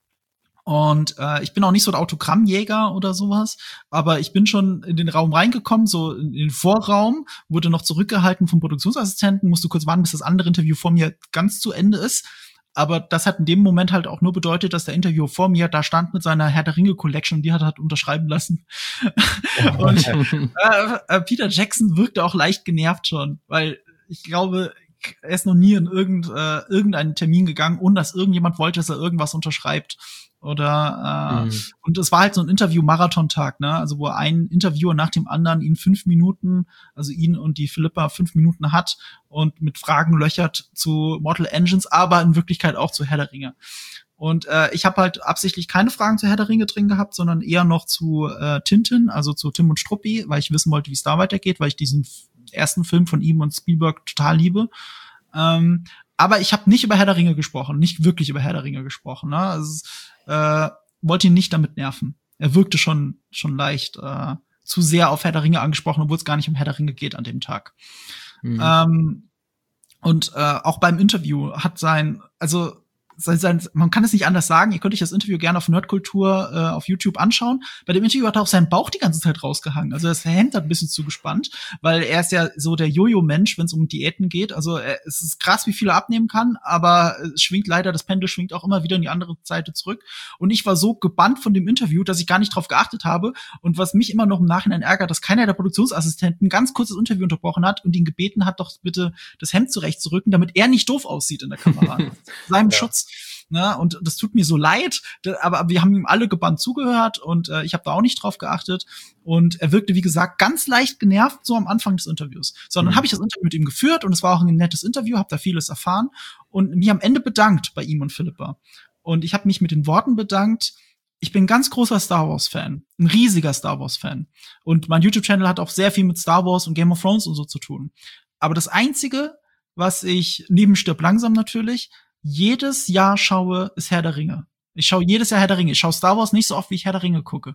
Und äh, ich bin auch nicht so der Autogrammjäger oder sowas, aber ich bin schon in den Raum reingekommen, so in den Vorraum, wurde noch zurückgehalten vom Produktionsassistenten, musste kurz warten, bis das andere Interview vor mir ganz zu Ende ist. Aber das hat in dem Moment halt auch nur bedeutet, dass der Interviewer vor mir da stand mit seiner Herr der Ringe Collection, die hat er halt unterschreiben lassen. Und äh, äh, Peter Jackson wirkte auch leicht genervt schon, weil ich glaube, er ist noch nie in irgend, äh, irgendeinen Termin gegangen, ohne dass irgendjemand wollte, dass er irgendwas unterschreibt. Oder äh, mhm. Und es war halt so ein Interview-Marathon-Tag, ne? Also wo ein Interviewer nach dem anderen ihn fünf Minuten, also ihn und die Philippa fünf Minuten hat und mit Fragen löchert zu Mortal Engines, aber in Wirklichkeit auch zu Herr der Ringe. Und äh, ich habe halt absichtlich keine Fragen zu Herr der Ringe drin gehabt, sondern eher noch zu äh, Tintin, also zu Tim und Struppi, weil ich wissen wollte, wie es da weitergeht, weil ich diesen ersten Film von ihm und Spielberg total liebe. Ähm, aber ich habe nicht über Herr der Ringe gesprochen, nicht wirklich über Herr der Ringe gesprochen. Ne? Also, äh, wollte ihn nicht damit nerven. Er wirkte schon schon leicht äh, zu sehr auf Herr der Ringe angesprochen, obwohl es gar nicht um Herr der Ringe geht an dem Tag. Mhm. Ähm, und äh, auch beim Interview hat sein, also sein, sein, man kann es nicht anders sagen, ihr könnt euch das Interview gerne auf Nerdkultur äh, auf YouTube anschauen. Bei dem Interview hat er auch sein Bauch die ganze Zeit rausgehangen. Also das Hemd hat ein bisschen zugespannt, weil er ist ja so der Jojo-Mensch, wenn es um Diäten geht. Also er, es ist krass, wie viel er abnehmen kann, aber es schwingt leider, das Pendel schwingt auch immer wieder in die andere Seite zurück. Und ich war so gebannt von dem Interview, dass ich gar nicht drauf geachtet habe. Und was mich immer noch im Nachhinein ärgert, dass keiner der Produktionsassistenten ganz kurz das Interview unterbrochen hat und ihn gebeten hat, doch bitte das Hemd zurechtzurücken, damit er nicht doof aussieht in der Kamera. Seinem ja. Schutz. Ne, und das tut mir so leid, aber, aber wir haben ihm alle gebannt zugehört und äh, ich habe da auch nicht drauf geachtet. Und er wirkte, wie gesagt, ganz leicht genervt so am Anfang des Interviews. So, dann mhm. habe ich das Interview mit ihm geführt und es war auch ein nettes Interview, habe da vieles erfahren und mich am Ende bedankt bei ihm und Philippa. Und ich habe mich mit den Worten bedankt: Ich bin ein ganz großer Star Wars-Fan, ein riesiger Star Wars-Fan. Und mein YouTube-Channel hat auch sehr viel mit Star Wars und Game of Thrones und so zu tun. Aber das Einzige, was ich neben Stirb langsam natürlich jedes Jahr schaue, ist Herr der Ringe. Ich schaue jedes Jahr Herr der Ringe. Ich schaue Star Wars nicht so oft, wie ich Herr der Ringe gucke.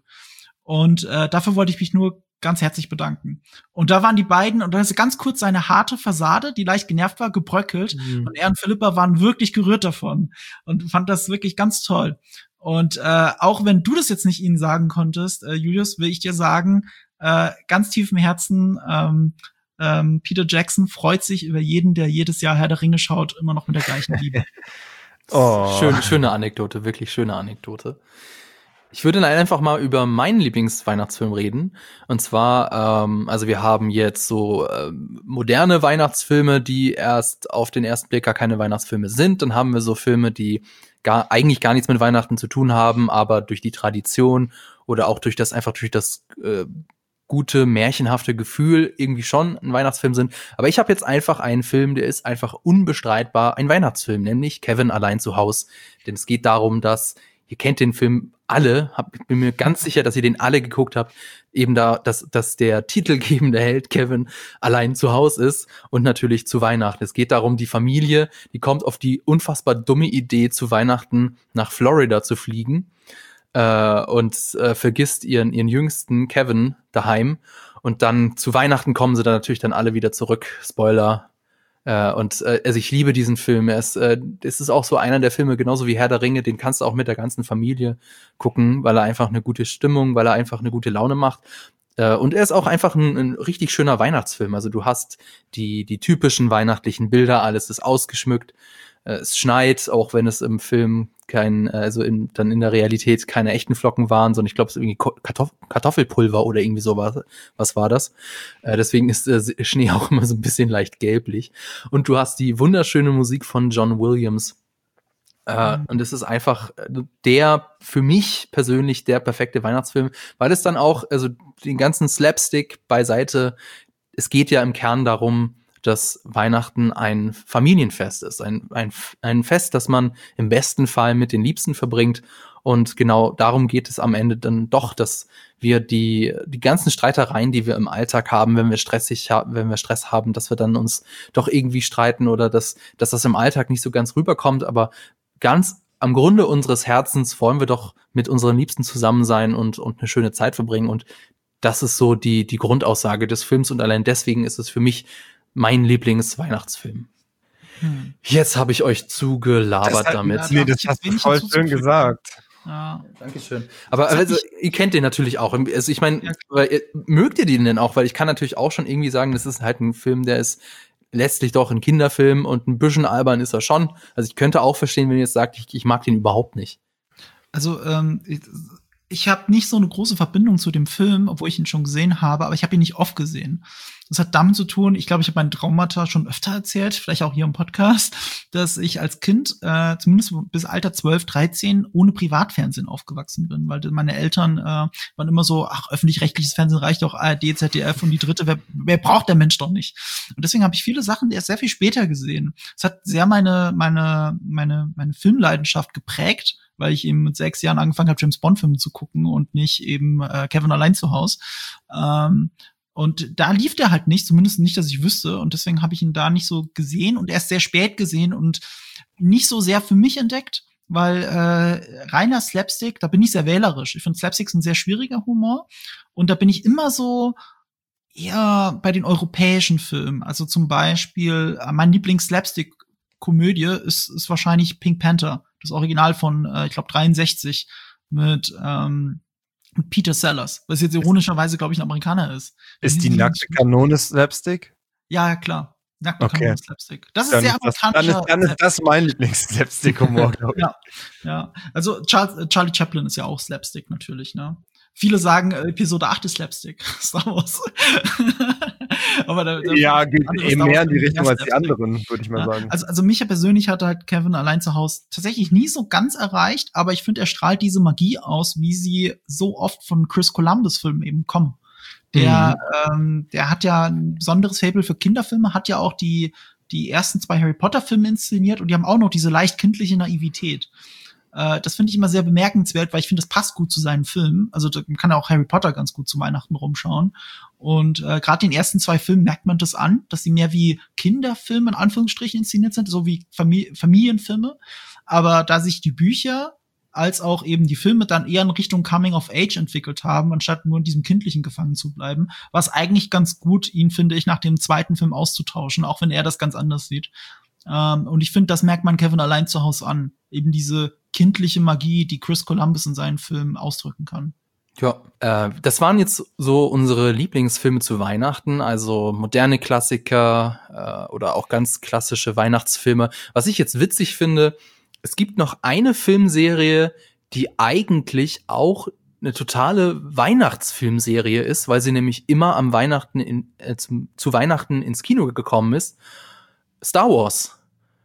Und äh, dafür wollte ich mich nur ganz herzlich bedanken. Und da waren die beiden, und da ist ganz kurz seine harte Fassade, die leicht genervt war, gebröckelt. Mhm. Und er und Philippa waren wirklich gerührt davon und fand das wirklich ganz toll. Und äh, auch wenn du das jetzt nicht ihnen sagen konntest, äh, Julius, will ich dir sagen, äh, ganz tief im Herzen, ähm, ähm, Peter Jackson freut sich über jeden, der jedes Jahr Herr der Ringe schaut, immer noch mit der gleichen Liebe. Oh. Schön, schöne Anekdote, wirklich schöne Anekdote. Ich würde dann einfach mal über meinen Lieblingsweihnachtsfilm reden. Und zwar, ähm, also wir haben jetzt so ähm, moderne Weihnachtsfilme, die erst auf den ersten Blick gar keine Weihnachtsfilme sind. Dann haben wir so Filme, die gar eigentlich gar nichts mit Weihnachten zu tun haben, aber durch die Tradition oder auch durch das einfach durch das äh, gute, märchenhafte Gefühl irgendwie schon ein Weihnachtsfilm sind. Aber ich habe jetzt einfach einen Film, der ist einfach unbestreitbar ein Weihnachtsfilm, nämlich Kevin allein zu Haus. Denn es geht darum, dass ihr kennt den Film alle, hab, bin mir ganz sicher, dass ihr den alle geguckt habt, eben da, dass, dass der titelgebende Held Kevin allein zu Hause ist und natürlich zu Weihnachten. Es geht darum, die Familie, die kommt auf die unfassbar dumme Idee, zu Weihnachten nach Florida zu fliegen äh, und äh, vergisst ihren, ihren jüngsten Kevin daheim und dann zu Weihnachten kommen sie dann natürlich dann alle wieder zurück. Spoiler. Äh, und äh, also ich liebe diesen Film. Er ist, äh, es ist auch so einer der Filme, genauso wie Herr der Ringe, den kannst du auch mit der ganzen Familie gucken, weil er einfach eine gute Stimmung, weil er einfach eine gute Laune macht. Äh, und er ist auch einfach ein, ein richtig schöner Weihnachtsfilm. Also du hast die, die typischen weihnachtlichen Bilder, alles ist ausgeschmückt. Äh, es schneit, auch wenn es im Film kein, also in, dann in der Realität keine echten Flocken waren, sondern ich glaube, es ist irgendwie Kartoff- Kartoffelpulver oder irgendwie sowas. Was war das? Äh, deswegen ist äh, Schnee auch immer so ein bisschen leicht gelblich. Und du hast die wunderschöne Musik von John Williams. Äh, mhm. Und es ist einfach der, für mich persönlich, der perfekte Weihnachtsfilm, weil es dann auch, also den ganzen Slapstick beiseite, es geht ja im Kern darum, dass Weihnachten ein Familienfest ist, ein, ein, ein Fest, das man im besten Fall mit den Liebsten verbringt. Und genau darum geht es am Ende dann doch, dass wir die, die ganzen Streitereien, die wir im Alltag haben, wenn wir stressig haben, wenn wir Stress haben, dass wir dann uns doch irgendwie streiten oder dass, dass das im Alltag nicht so ganz rüberkommt. Aber ganz am Grunde unseres Herzens wollen wir doch mit unseren Liebsten zusammen sein und, und eine schöne Zeit verbringen. Und das ist so die, die Grundaussage des Films. Und allein deswegen ist es für mich mein Lieblingsweihnachtsfilm. Hm. Jetzt habe ich euch zugelabert das damit. Ja, nee, das hast du voll schön gesagt. Ja. Dankeschön. Aber also, ihr kennt den natürlich auch. Also ich meine, ja. mögt ihr den denn auch? Weil ich kann natürlich auch schon irgendwie sagen, das ist halt ein Film, der ist letztlich doch ein Kinderfilm und ein bisschen albern ist er schon. Also ich könnte auch verstehen, wenn ihr jetzt sagt, ich, ich mag den überhaupt nicht. Also ähm, ich, ich habe nicht so eine große Verbindung zu dem Film, obwohl ich ihn schon gesehen habe, aber ich habe ihn nicht oft gesehen. Das hat damit zu tun, ich glaube, ich habe meinen Traumata schon öfter erzählt, vielleicht auch hier im Podcast, dass ich als Kind, äh, zumindest bis Alter zwölf, dreizehn, ohne Privatfernsehen aufgewachsen bin, weil meine Eltern äh, waren immer so, ach, öffentlich-rechtliches Fernsehen reicht doch, A R D, Z D F und die dritte, wer, wer braucht der Mensch doch nicht? Und deswegen habe ich viele Sachen erst sehr viel später gesehen. Es hat sehr meine, meine, meine, meine Filmleidenschaft geprägt, weil ich eben mit sechs Jahren angefangen habe, James-Bond-Filme zu gucken und nicht eben äh, Kevin allein zu Haus. Ähm, und da lief der halt nicht, zumindest nicht, dass ich wüsste. Und deswegen habe ich ihn da nicht so gesehen und erst sehr spät gesehen und nicht so sehr für mich entdeckt, weil äh, reiner Slapstick, da bin ich sehr wählerisch. Ich finde Slapstick ist ein sehr schwieriger Humor und da bin ich immer so eher bei den europäischen Filmen. Also zum Beispiel äh, mein Lieblings-Slapstick Komödie ist, ist wahrscheinlich Pink Panther, das Original von, äh, ich glaube, dreiundsechzig mit ähm, Peter Sellers, was jetzt ironischerweise, glaube ich, ein Amerikaner ist. Ist die nackte Kanone Slapstick? Ja, klar. Nackte okay. Kanone Slapstick. Das ist dann sehr ist amerikanischer. Das, dann, ist, dann ist das mein Lieblings-Slapstick-Humor, glaube ich. Ja, ja. Also Charles, Charlie Chaplin ist ja auch Slapstick natürlich, ne? Viele sagen, äh, Episode acht ist Slapstick, Star Wars. Aber da, da ja, geht eben mehr in die Richtung als die anderen, würde ich mal ja. sagen. Also, also mich persönlich hat halt Kevin allein zu Hause tatsächlich nie so ganz erreicht, aber ich finde, er strahlt diese Magie aus, wie sie so oft von Chris Columbus-Filmen eben kommen. Der, mhm. ähm, der hat ja ein besonderes Faible für Kinderfilme, hat ja auch die, die ersten zwei Harry Potter-Filme inszeniert und die haben auch noch diese leicht kindliche Naivität. Das finde ich immer sehr bemerkenswert, weil ich finde, das passt gut zu seinen Filmen. Also man kann ja auch Harry Potter ganz gut zu Weihnachten rumschauen. Und äh, gerade den ersten zwei Filmen merkt man das an, dass sie mehr wie Kinderfilme in Anführungsstrichen inszeniert sind, so wie Famili- Familienfilme. Aber da sich die Bücher als auch eben die Filme dann eher in Richtung Coming of Age entwickelt haben, anstatt nur in diesem Kindlichen gefangen zu bleiben, war es eigentlich ganz gut, ihn, finde ich, nach dem zweiten Film auszutauschen, auch wenn er das ganz anders sieht. Ähm, und ich finde, das merkt man Kevin allein zu Hause an. Eben diese kindliche Magie, die Chris Columbus in seinen Filmen ausdrücken kann. Ja, äh, das waren jetzt so unsere Lieblingsfilme zu Weihnachten, also moderne Klassiker äh, oder auch ganz klassische Weihnachtsfilme. Was ich jetzt witzig finde, es gibt noch eine Filmserie, die eigentlich auch eine totale Weihnachtsfilmserie ist, weil sie nämlich immer am Weihnachten in, äh, zum, zu Weihnachten ins Kino gekommen ist. Star Wars.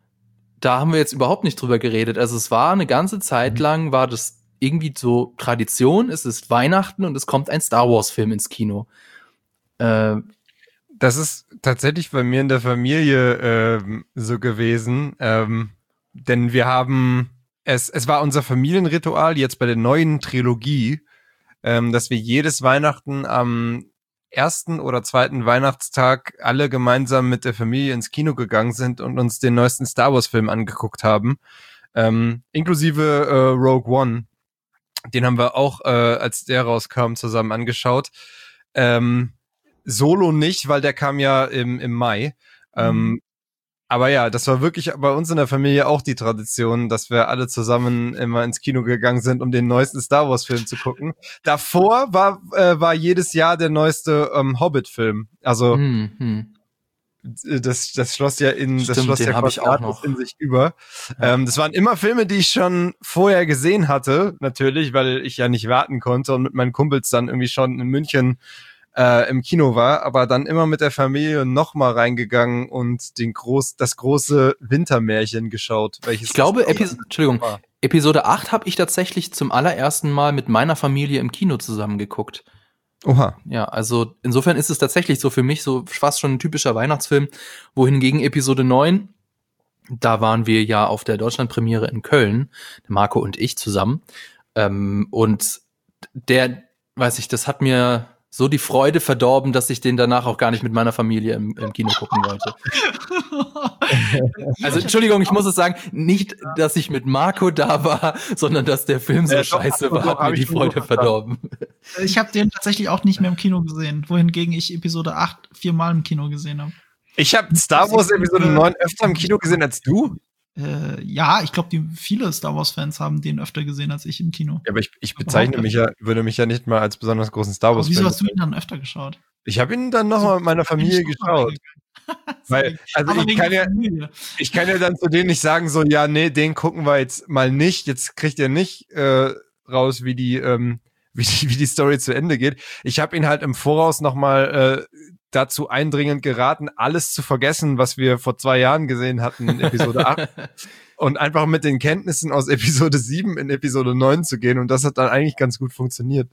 Da haben wir jetzt überhaupt nicht drüber geredet. Also es war eine ganze Zeit lang, war das irgendwie so Tradition, es ist Weihnachten und es kommt ein Star Wars Film ins Kino. Äh, das ist tatsächlich bei mir in der Familie ähm, so gewesen, ähm, denn wir haben, es, es war unser Familienritual jetzt bei der neuen Trilogie, ähm, dass wir jedes Weihnachten am ersten oder zweiten Weihnachtstag alle gemeinsam mit der Familie ins Kino gegangen sind und uns den neuesten Star Wars Film angeguckt haben, ähm, inklusive äh, Rogue One. Den haben wir auch, äh, als der rauskam, zusammen angeschaut. Ähm, Solo nicht, weil der kam ja im, im Mai. Ähm, mhm. Aber ja, das war wirklich bei uns in der Familie auch die Tradition, dass wir alle zusammen immer ins Kino gegangen sind, um den neuesten Star Wars Film zu gucken. Davor war, äh, war jedes Jahr der neueste ähm, Hobbit-Film. Also mhm. Das, das schloss ja in, Stimmt, das schloss ja ich auch noch in sich über. Ja. Ähm, das waren immer Filme, die ich schon vorher gesehen hatte, natürlich, weil ich ja nicht warten konnte und mit meinen Kumpels dann irgendwie schon in München äh, im Kino war, aber dann immer mit der Familie nochmal reingegangen und den groß, das große Wintermärchen geschaut. Welches ich glaube, Epis- Entschuldigung, war. Episode acht habe ich tatsächlich zum allerersten Mal mit meiner Familie im Kino zusammengeguckt. Oha. Ja, also insofern ist es tatsächlich so für mich so fast schon ein typischer Weihnachtsfilm, wohingegen Episode neun, da waren wir ja auf der Deutschlandpremiere in Köln, Marco und ich zusammen, ähm, und der, weiß ich, das hat mir so die Freude verdorben, dass ich den danach auch gar nicht mit meiner Familie im, im Kino gucken wollte. Also Entschuldigung, ich muss es sagen, nicht, dass ich mit Marco da war, sondern dass der Film so ja, scheiße doch, war, doch, hat mir die Freude verdorben. Ich habe den tatsächlich auch nicht mehr im Kino gesehen, wohingegen ich Episode acht viermal im Kino gesehen habe. Ich habe Star Wars Episode neun öfter im Kino gesehen als du. Äh, ja, ich glaube, die viele Star Wars Fans haben den öfter gesehen als ich im Kino. Ja, aber ich, ich bezeichne mich ja, würde mich ja nicht mal als besonders großen Star Wars Fan. Wieso hast du ihn dann öfter geschaut? Ich habe ihn dann nochmal mit meiner Familie geschaut. Weil, also ich kann ja, ich kann ja dann zu denen nicht sagen, so, ja, nee, den gucken wir jetzt mal nicht. Jetzt kriegt ihr nicht äh, raus, wie die, ähm, wie die, wie die Story zu Ende geht. Ich habe ihn halt im Voraus nochmal äh, dazu eindringend geraten, alles zu vergessen, was wir vor zwei Jahren gesehen hatten in Episode acht und einfach mit den Kenntnissen aus Episode sieben in Episode neun zu gehen, und das hat dann eigentlich ganz gut funktioniert.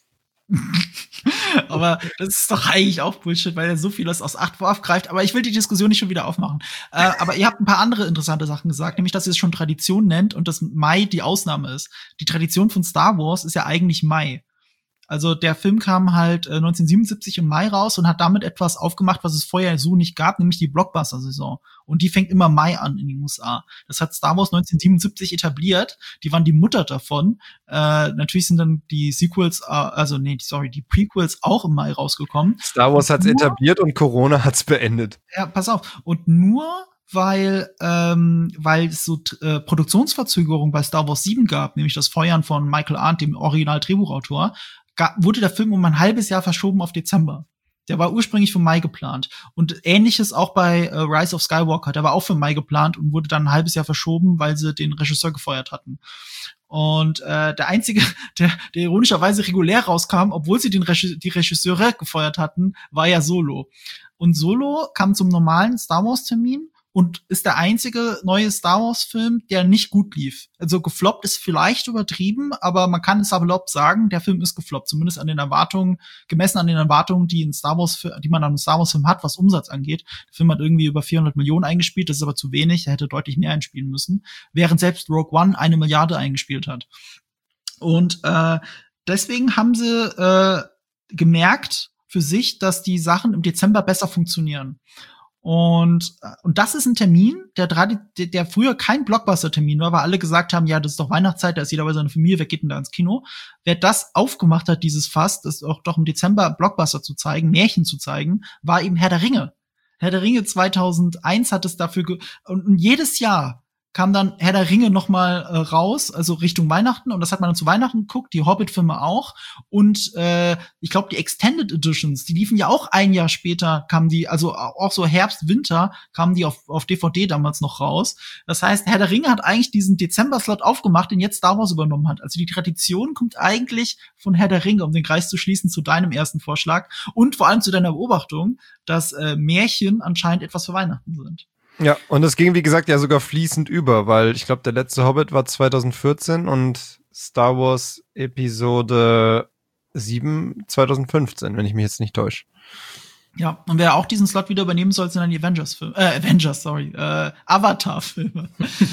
Aber das ist doch eigentlich auch Bullshit, weil er so vieles aus acht aufgreift. Aber ich will die Diskussion nicht schon wieder aufmachen. Äh, aber ihr habt ein paar andere interessante Sachen gesagt, nämlich, dass ihr es schon Tradition nennt und dass Mai die Ausnahme ist. Die Tradition von Star Wars ist ja eigentlich Mai. Also der Film kam halt äh, neunzehnhundertsiebenundsiebzig im Mai raus und hat damit etwas aufgemacht, was es vorher so nicht gab, nämlich die Blockbuster-Saison. Und die fängt immer Mai an in den U S A. Das hat Star Wars neunzehnhundertsiebenundsiebzig etabliert. Die waren die Mutter davon. Äh, natürlich sind dann die Sequels, äh, also nee, sorry, die Prequels auch im Mai rausgekommen. Star Wars hat's etabliert und Corona hat's beendet. Ja, pass auf. Und nur weil ähm, weil es so äh, Produktionsverzögerungen bei Star Wars sieben gab, nämlich das Feuern von Michael Arndt, dem Original-Drehbuchautor, wurde der Film um ein halbes Jahr verschoben auf Dezember. Der war ursprünglich für Mai geplant. Und ähnliches auch bei äh, Rise of Skywalker. Der war auch für Mai geplant und wurde dann ein halbes Jahr verschoben, weil sie den Regisseur gefeuert hatten. Und äh, der einzige, der, der ironischerweise regulär rauskam, obwohl sie den Regisseur, die Regisseure gefeuert hatten, war ja Solo. Und Solo kam zum normalen Star Wars Termin und ist der einzige neue Star Wars-Film, der nicht gut lief. Also gefloppt ist vielleicht übertrieben, aber man kann es salopp sagen, der Film ist gefloppt, zumindest an den Erwartungen, gemessen an den Erwartungen, die in Star Wars, die man an einem Star Wars-Film hat, was Umsatz angeht. Der Film hat irgendwie über vierhundert Millionen eingespielt, das ist aber zu wenig, er hätte deutlich mehr einspielen müssen, während selbst Rogue One eine Milliarde eingespielt hat. Und äh, deswegen haben sie äh, gemerkt für sich, dass die Sachen im Dezember besser funktionieren. Und, und das ist ein Termin, der, der, der früher kein Blockbuster-Termin war, weil alle gesagt haben, ja, das ist doch Weihnachtszeit, da ist jeder bei seiner Familie, wer geht denn da ins Kino? Wer das aufgemacht hat, dieses Fass, das auch doch im Dezember Blockbuster zu zeigen, Märchen zu zeigen, war eben Herr der Ringe. Herr der Ringe zweitausendeins hat es dafür ge- und, und jedes Jahr kam dann Herr der Ringe noch mal äh, raus, also Richtung Weihnachten, und das hat man dann zu Weihnachten geguckt, die Hobbit-Filme auch, und äh, ich glaube, die Extended Editions, die liefen ja auch ein Jahr später, kamen die, also auch so Herbst, Winter, kamen die auf, auf D V D damals noch raus. Das heißt, Herr der Ringe hat eigentlich diesen Dezember-Slot aufgemacht, den jetzt Star Wars übernommen hat. Also die Tradition kommt eigentlich von Herr der Ringe, um den Kreis zu schließen zu deinem ersten Vorschlag und vor allem zu deiner Beobachtung, dass äh, Märchen anscheinend etwas für Weihnachten sind. Ja, und das ging, wie gesagt, ja sogar fließend über, weil ich glaube, der letzte Hobbit war zweitausendvierzehn und Star Wars Episode sieben zweitausendfünfzehn, wenn ich mich jetzt nicht täusche. Ja, und wer auch diesen Slot wieder übernehmen soll, sind dann die Avengers-Filme, äh, Avengers, sorry, äh, Avatar-Filme.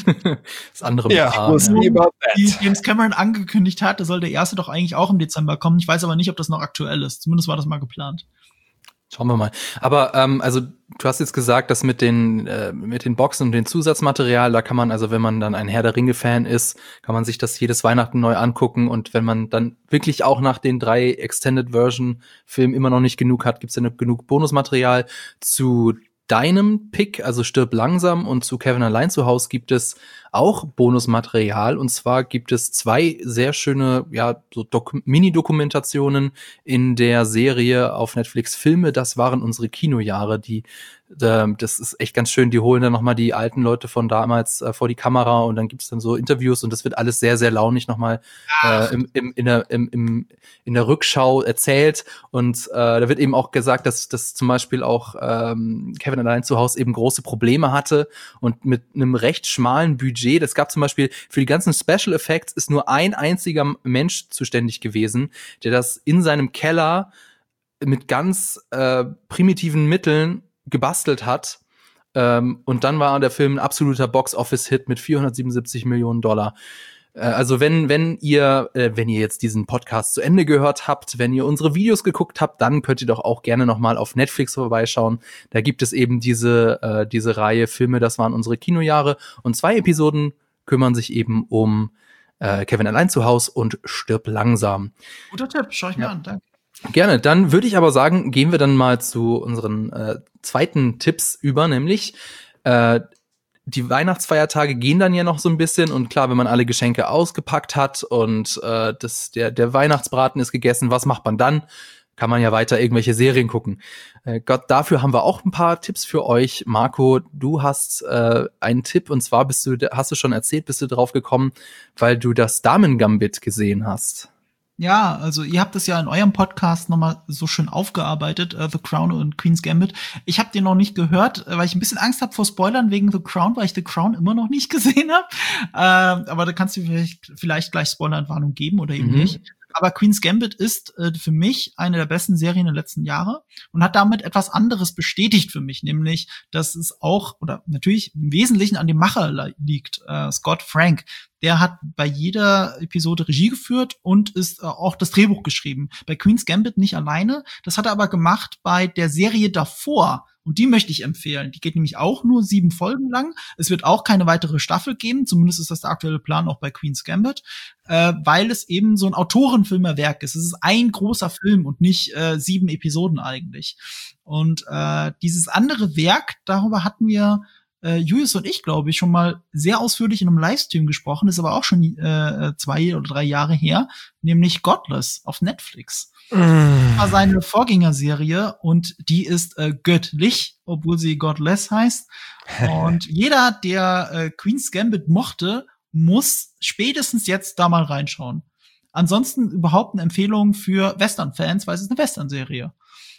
Das andere Ja, Paar, muss ja. nie about that. Die James Cameron angekündigt hat, da soll der erste doch eigentlich auch im Dezember kommen. Ich weiß aber nicht, ob das noch aktuell ist. Zumindest war das mal geplant. Schauen wir mal. Aber ähm, also du hast jetzt gesagt, dass mit den äh, mit den Boxen und dem Zusatzmaterial, da kann man, also wenn man dann ein Herr der Ringe-Fan ist, kann man sich das jedes Weihnachten neu angucken. Und wenn man dann wirklich auch nach den drei Extended-Version-Filmen immer noch nicht genug hat, gibt's ja noch genug Bonusmaterial. Zu deinem Pick, also Stirb langsam, und zu Kevin allein zu Haus gibt es auch Bonusmaterial. Und zwar gibt es zwei sehr schöne, ja, so Dok- Mini-Dokumentationen in der Serie auf Netflix Filme. Das waren unsere Kinojahre, die äh, das ist echt ganz schön. Die holen dann nochmal die alten Leute von damals äh, vor die Kamera, und dann gibt's dann so Interviews, und das wird alles sehr, sehr launig nochmal äh, im, im, in, der, im, im, in der Rückschau erzählt. Und äh, da wird eben auch gesagt, dass, dass zum Beispiel auch ähm, Kevin allein zu Hause eben große Probleme hatte und mit einem recht schmalen Budget. Das gab zum Beispiel für die ganzen Special Effects ist nur ein einziger Mensch zuständig gewesen, der das in seinem Keller mit ganz äh, primitiven Mitteln gebastelt hat. Ähm, und dann war der Film ein absoluter Box-Office-Hit mit vierhundertsiebenundsiebzig Millionen Dollar. Äh, also wenn wenn ihr äh, wenn ihr jetzt diesen Podcast zu Ende gehört habt, wenn ihr unsere Videos geguckt habt, dann könnt ihr doch auch gerne noch mal auf Netflix vorbeischauen. Da gibt es eben diese äh, diese Reihe Filme, das waren unsere Kinojahre, und zwei Episoden kümmern sich eben um äh, Kevin allein zu Haus und Stirb langsam. Guter Tipp, schau ich mir Ja. an, danke. Gerne, dann würde ich aber sagen, gehen wir dann mal zu unseren äh, zweiten Tipps über, nämlich äh, die Weihnachtsfeiertage gehen dann ja noch so ein bisschen, und klar, wenn man alle Geschenke ausgepackt hat und äh, das, der, der Weihnachtsbraten ist gegessen, was macht man dann? Kann man ja weiter irgendwelche Serien gucken. Äh, Gott, dafür haben wir auch ein paar Tipps für euch. Marco, du hast äh, einen Tipp, und zwar bist du, hast du schon erzählt, bist du drauf gekommen, weil du das Damen-Gambit gesehen hast. Ja, also ihr habt es ja in eurem Podcast nochmal so schön aufgearbeitet, uh, The Crown und Queen's Gambit. Ich habe den noch nicht gehört, weil ich ein bisschen Angst habe vor Spoilern wegen The Crown, weil ich The Crown immer noch nicht gesehen habe. Äh, aber da kannst du vielleicht, vielleicht gleich Spoilerwarnung geben oder eben Mhm. nicht. Aber Queen's Gambit ist äh, für mich eine der besten Serien der letzten Jahre und hat damit etwas anderes bestätigt für mich, nämlich, dass es auch, oder natürlich im Wesentlichen an dem Macher li- liegt, äh, Scott Frank. Der hat bei jeder Episode Regie geführt und ist äh, auch das Drehbuch geschrieben. Bei Queen's Gambit nicht alleine. Das hat er aber gemacht bei der Serie davor. Und die möchte ich empfehlen. Die geht nämlich auch nur sieben Folgen lang. Es wird auch keine weitere Staffel geben. Zumindest ist das der aktuelle Plan auch bei Queen's Gambit. Äh, weil es eben so ein Autorenfilmerwerk ist. Es ist ein großer Film und nicht äh, sieben Episoden eigentlich. Und äh, dieses andere Werk, darüber hatten wir äh, Julius und ich, glaube ich, schon mal sehr ausführlich in einem Livestream gesprochen, ist aber auch schon äh, zwei oder drei Jahre her, nämlich Godless auf Netflix. Das war seine Vorgängerserie und die ist äh, göttlich, obwohl sie Godless heißt. Und jeder, der äh, Queen's Gambit mochte, muss spätestens jetzt da mal reinschauen. Ansonsten überhaupt eine Empfehlung für Western-Fans, weil es ist eine Western-Serie.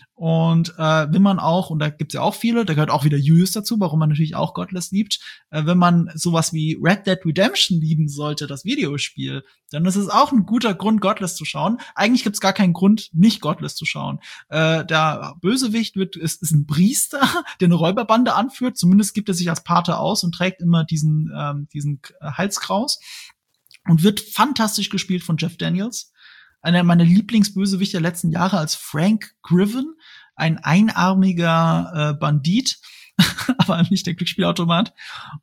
Und äh, wenn man auch, und da gibt's ja auch viele, da gehört auch wieder Julius dazu, warum man natürlich auch Godless liebt, äh, wenn man sowas wie Red Dead Redemption lieben sollte, das Videospiel, dann ist es auch ein guter Grund, Godless zu schauen. Eigentlich gibt's gar keinen Grund, nicht Godless zu schauen. Äh, der Bösewicht wird, ist, ist ein Priester, der eine Räuberbande anführt, zumindest gibt er sich als Pate aus und trägt immer diesen, ähm, diesen Halskraus und wird fantastisch gespielt von Jeff Daniels. Einer meiner Lieblingsbösewichte der letzten Jahre als Frank Griven, ein einarmiger äh, Bandit, aber nicht der Glücksspielautomat.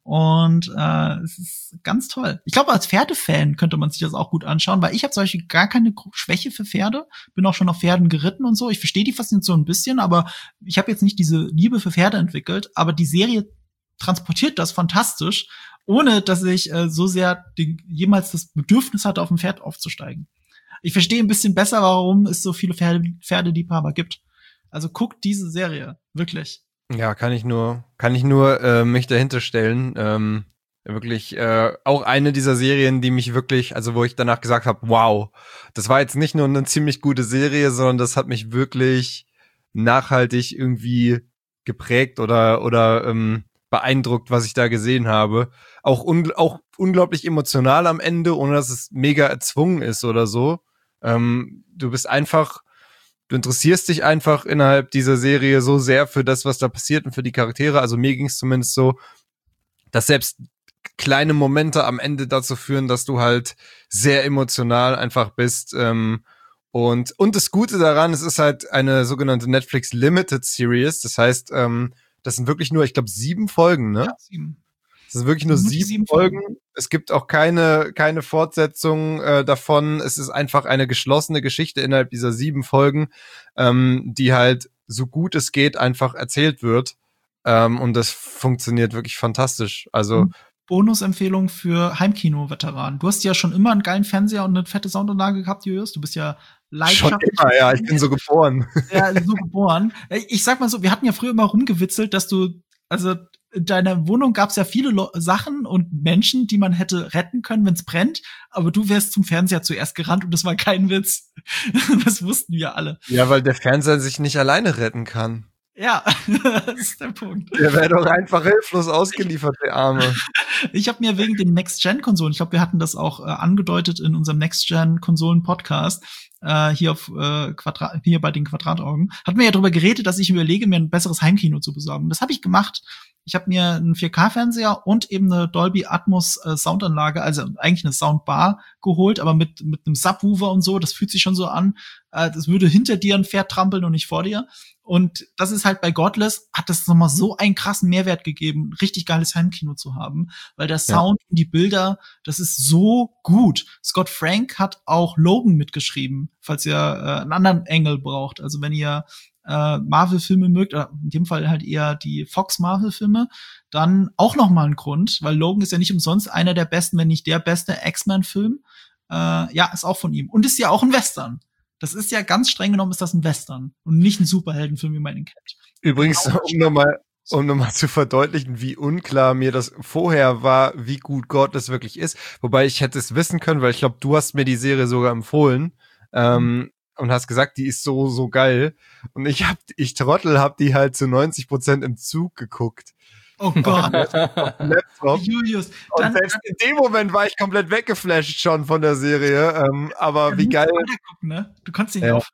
Und äh, es ist ganz toll. Ich glaube, als Pferdefan könnte man sich das auch gut anschauen, weil ich habe zum Beispiel gar keine Schwäche für Pferde. Bin auch schon auf Pferden geritten und so. Ich verstehe die Faszination ein bisschen, aber ich habe jetzt nicht diese Liebe für Pferde entwickelt. Aber die Serie transportiert das fantastisch, ohne dass ich äh, so sehr den, jemals das Bedürfnis hatte, auf ein Pferd aufzusteigen. Ich verstehe ein bisschen besser, warum es so viele Pferde, Pferdeliebhaber gibt. Also guckt diese Serie, wirklich. Ja, kann ich nur, kann ich nur äh, mich dahinter stellen. Ähm, wirklich äh, auch eine dieser Serien, die mich wirklich, also wo ich danach gesagt habe, wow, das war jetzt nicht nur eine ziemlich gute Serie, sondern das hat mich wirklich nachhaltig irgendwie geprägt oder oder ähm, beeindruckt, was ich da gesehen habe. Auch un- auch unglaublich emotional am Ende, ohne dass es mega erzwungen ist oder so. Ähm, du bist einfach, du interessierst dich einfach innerhalb dieser Serie so sehr für das, was da passiert und für die Charaktere. Also mir ging es zumindest so, dass selbst kleine Momente am Ende dazu führen, dass du halt sehr emotional einfach bist. Ähm, und und das Gute daran, es ist halt eine sogenannte Netflix Limited Series. Das heißt, ähm, das sind wirklich nur, ich glaube, sieben Folgen, ne? Ja, sieben. Es sind wirklich nur, nur sieben, sieben Folgen. Folgen. Es gibt auch keine keine Fortsetzung äh, davon. Es ist einfach eine geschlossene Geschichte innerhalb dieser sieben Folgen, ähm, die halt so gut es geht einfach erzählt wird. Ähm, und das funktioniert wirklich fantastisch. Also mhm. Bonusempfehlung für Heimkino-Veteranen. Du hast ja schon immer einen geilen Fernseher und eine fette Soundanlage gehabt, Julius. Du bist ja leidenschaftlich. Schon immer, ja. Ich bin so geboren. Ja, so geboren. Ich sag mal so, wir hatten ja früher immer rumgewitzelt, dass du, also in deiner Wohnung gab's ja viele Lo- Sachen und Menschen, die man hätte retten können, wenn's brennt. Aber du wärst zum Fernseher zuerst gerannt und das war kein Witz. Das wussten wir alle. Ja, weil der Fernseher sich nicht alleine retten kann. Ja, das ist der Punkt. Der wäre doch einfach hilflos ausgeliefert, der Arme. Ich habe mir wegen den Next-Gen-Konsolen, ich glaube, wir hatten das auch äh, angedeutet in unserem Next-Gen-Konsolen-Podcast, äh, hier auf äh, Quadrat, hier bei den Quadrataugen, hatten wir ja darüber geredet, dass ich überlege, mir ein besseres Heimkino zu besorgen. Das habe ich gemacht. Ich habe mir einen vier K-Fernseher und eben eine Dolby Atmos äh, Soundanlage, also eigentlich eine Soundbar geholt, aber mit mit einem Subwoofer und so. Das fühlt sich schon so an, äh, das würde hinter dir ein Pferd trampeln und nicht vor dir. Und das ist halt bei Godless, hat das nochmal so einen krassen Mehrwert gegeben, richtig geiles Heimkino zu haben, weil der Sound ja. und die Bilder, das ist so gut. Scott Frank hat auch Logan mitgeschrieben, falls ihr äh, einen anderen Engel braucht. Also wenn ihr äh, Marvel-Filme mögt, oder in dem Fall halt eher die Fox-Marvel-Filme, dann auch nochmal ein Grund, weil Logan ist ja nicht umsonst einer der besten, wenn nicht der beste X-Men-Film. Äh, ja, ist auch von ihm. Und ist ja auch ein Western. Das ist ja ganz streng genommen ist das ein Western und nicht ein Superheldenfilm, wie man ihn kennt. Übrigens, genau. um nochmal um nochmal zu verdeutlichen, wie unklar mir das vorher war, wie gut God das wirklich ist. Wobei ich hätte es wissen können, weil ich glaube, du hast mir die Serie sogar empfohlen ähm, mhm. und hast gesagt, die ist so, so geil. Und ich hab, ich Trottel, hab die halt zu neunzig Prozent im Zug geguckt. Oh Gott. Laptop. Julius. Und selbst in dem Moment war ich komplett weggeflasht schon von der Serie. Ähm, aber ja, wie geil. Ne? Du konntest nicht ja. aufhören.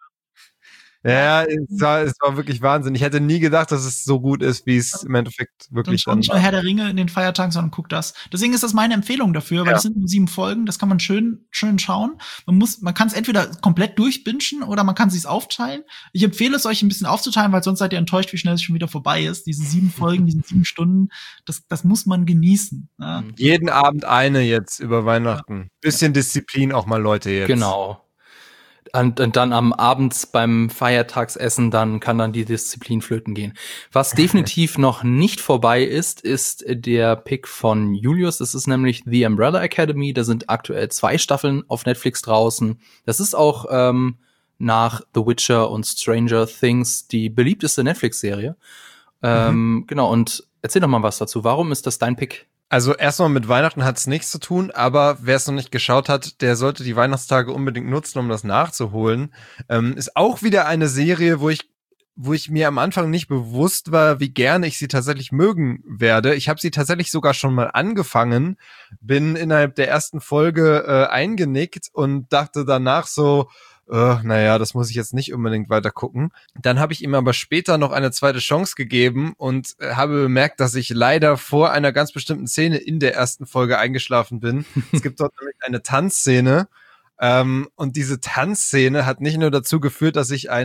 Ja, es war, es war wirklich Wahnsinn. Ich hätte nie gedacht, dass es so gut ist, wie es im Endeffekt wirklich dann. Nicht nur Herr der Ringe in den Feiertagen, sondern guck das. Deswegen ist das meine Empfehlung dafür, weil ja. das sind nur sieben Folgen, das kann man schön, schön schauen. Man muss, man kann es entweder komplett durchbingen oder man kann es sich aufteilen. Ich empfehle es euch ein bisschen aufzuteilen, weil sonst seid ihr enttäuscht, wie schnell es schon wieder vorbei ist. Diese sieben Folgen, diese sieben Stunden, das, das muss man genießen. Ja. Jeden Abend eine jetzt über Weihnachten. Ja. Bisschen Disziplin auch mal, Leute, jetzt. Genau. Und, und dann am Abends beim Feiertagsessen, dann kann dann die Disziplin flöten gehen. Was definitiv noch nicht vorbei ist, ist der Pick von Julius. Das ist nämlich The Umbrella Academy. Da sind aktuell zwei Staffeln auf Netflix draußen. Das ist auch ähm, nach The Witcher und Stranger Things die beliebteste Netflix-Serie. Ähm, mhm. Genau, und erzähl doch mal was dazu. Warum ist das dein Pick? Also erstmal mit Weihnachten hat es nichts zu tun, aber wer es noch nicht geschaut hat, der sollte die Weihnachtstage unbedingt nutzen, um das nachzuholen. Ähm, ist auch wieder eine Serie, wo ich wo ich mir am Anfang nicht bewusst war, wie gerne ich sie tatsächlich mögen werde. Ich habe sie tatsächlich sogar schon mal angefangen, bin innerhalb der ersten Folge äh, eingenickt und dachte danach so, Uh, naja, das muss ich jetzt nicht unbedingt weiter gucken. Dann habe ich ihm aber später noch eine zweite Chance gegeben und äh, habe bemerkt, dass ich leider vor einer ganz bestimmten Szene in der ersten Folge eingeschlafen bin. Es gibt dort nämlich eine Tanzszene ähm, und diese Tanzszene hat nicht nur dazu geführt, dass ich einen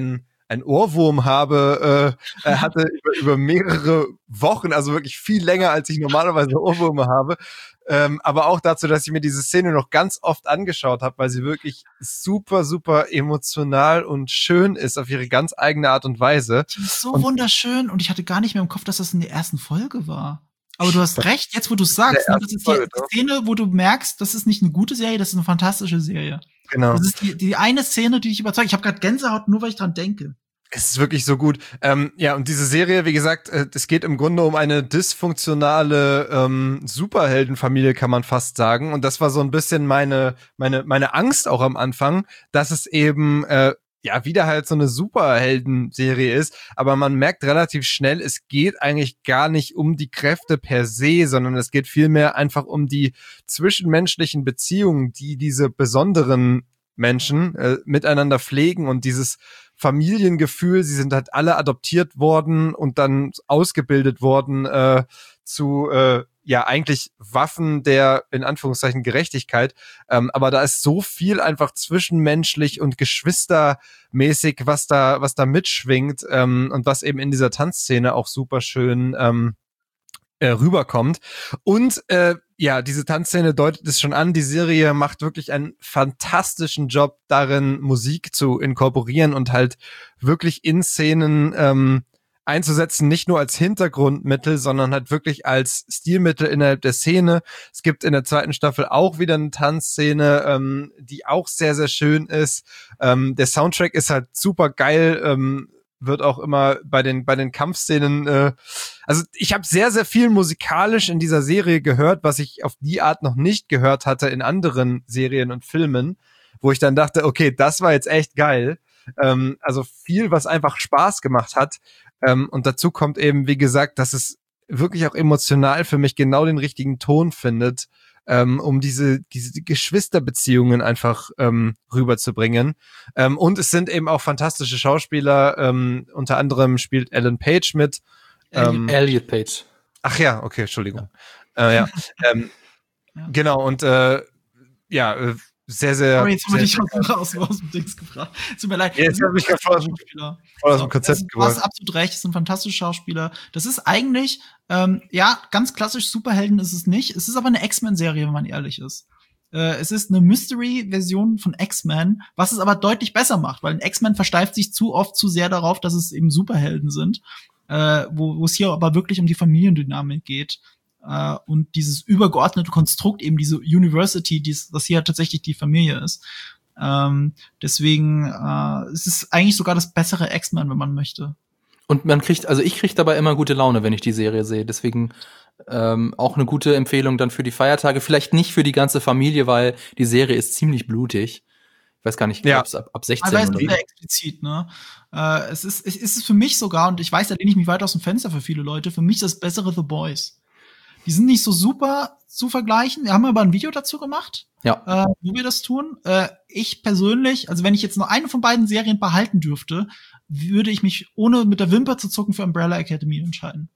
ein Ohrwurm habe, äh, hatte über, über mehrere Wochen, also wirklich viel länger, als ich normalerweise Ohrwürme habe. Ähm, aber auch dazu, dass ich mir diese Szene noch ganz oft angeschaut habe, weil sie wirklich super, super emotional und schön ist auf ihre ganz eigene Art und Weise. Die ist so und wunderschön und ich hatte gar nicht mehr im Kopf, dass das in der ersten Folge war. Aber du hast recht, jetzt wo du es sagst, ne, das ist die Szene, wo du merkst, das ist nicht eine gute Serie, das ist eine fantastische Serie. Genau. Das ist die, die eine Szene, die dich überzeugt. Ich habe gerade Gänsehaut, nur weil ich dran denke. Es ist wirklich so gut. Ähm, ja, und diese Serie, wie gesagt, äh, es geht im Grunde um eine dysfunktionale ähm, Superheldenfamilie, kann man fast sagen. Und das war so ein bisschen meine meine meine Angst auch am Anfang, dass es eben äh, ja wieder halt so eine Superhelden-Serie ist. Aber man merkt relativ schnell, es geht eigentlich gar nicht um die Kräfte per se, sondern es geht vielmehr einfach um die zwischenmenschlichen Beziehungen, die diese besonderen Menschen äh, miteinander pflegen und dieses Familiengefühl, sie sind halt alle adoptiert worden und dann ausgebildet worden äh, zu äh, ja eigentlich Waffen der in Anführungszeichen Gerechtigkeit, ähm, aber da ist so viel einfach zwischenmenschlich und geschwistermäßig, was da was da mitschwingt ähm, und was eben in dieser Tanzszene auch super schön ähm, äh, rüberkommt. Und äh, ja, diese Tanzszene deutet es schon an, die Serie macht wirklich einen fantastischen Job darin, Musik zu inkorporieren und halt wirklich in Szenen ähm, einzusetzen, nicht nur als Hintergrundmittel, sondern halt wirklich als Stilmittel innerhalb der Szene. Es gibt in der zweiten Staffel auch wieder eine Tanzszene, ähm, die auch sehr, sehr schön ist. Ähm, der Soundtrack ist halt super geil, ähm, wird auch immer bei den bei den Kampfszenen, äh, also ich habe sehr, sehr viel musikalisch in dieser Serie gehört, was ich auf die Art noch nicht gehört hatte in anderen Serien und Filmen, wo ich dann dachte, okay, das war jetzt echt geil. Ähm, also viel, was einfach Spaß gemacht hat. Ähm, und dazu kommt eben, wie gesagt, dass es wirklich auch emotional für mich genau den richtigen Ton findet, ähm, um diese, diese Geschwisterbeziehungen einfach ähm, rüberzubringen. Ähm, und es sind eben auch fantastische Schauspieler, ähm, unter anderem spielt Ellen Page mit. Ähm, Elliot Page. Ach ja, okay, Entschuldigung. Ja, äh, ja. ähm, ja. Genau, und äh, ja, äh, sehr, sehr. Sorry, jetzt habe ich sehr, dich aus, aus dem Dings gefragt. Tut mir leid. Ja, jetzt habe ich gerade voll aus dem Konzept gebracht. Du hast absolut recht, es sind fantastische Schauspieler. Das ist eigentlich, ähm, ja, ganz klassisch Superhelden ist es nicht. Es ist aber eine X-Men-Serie, wenn man ehrlich ist. Äh, es ist eine Mystery-Version von X-Men, was es aber deutlich besser macht, weil ein X-Men versteift sich zu oft zu sehr darauf, dass es eben Superhelden sind, äh, wo, wo es hier aber wirklich um die Familiendynamik geht. Uh, und dieses übergeordnete Konstrukt, eben diese University, dies, das hier tatsächlich die Familie ist. Ähm, deswegen uh, es ist eigentlich sogar das bessere X-Men, wenn man möchte. Und man kriegt, also ich kriege dabei immer gute Laune, wenn ich die Serie sehe. Deswegen ähm, auch eine gute Empfehlung dann für die Feiertage. Vielleicht nicht für die ganze Familie, weil die Serie ist ziemlich blutig. Ich weiß gar nicht, ja. ob es ab, ab sechzehn aber es oder ist sehr explizit, ne? Äh, es ist, es ist für mich sogar, und ich weiß, da lehne ich mich weit aus dem Fenster für viele Leute, für mich das bessere The Boys. Die sind nicht so super zu vergleichen. Wir haben aber ein Video dazu gemacht, ja. äh, wo wir das tun. Äh, ich persönlich, also wenn ich jetzt nur eine von beiden Serien behalten dürfte, würde ich mich ohne mit der Wimper zu zucken für Umbrella Academy entscheiden.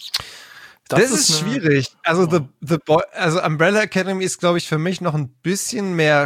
Das, das ist, ist schwierig. Also, the, the Boy, also Umbrella Academy ist, glaube ich, für mich noch ein bisschen mehr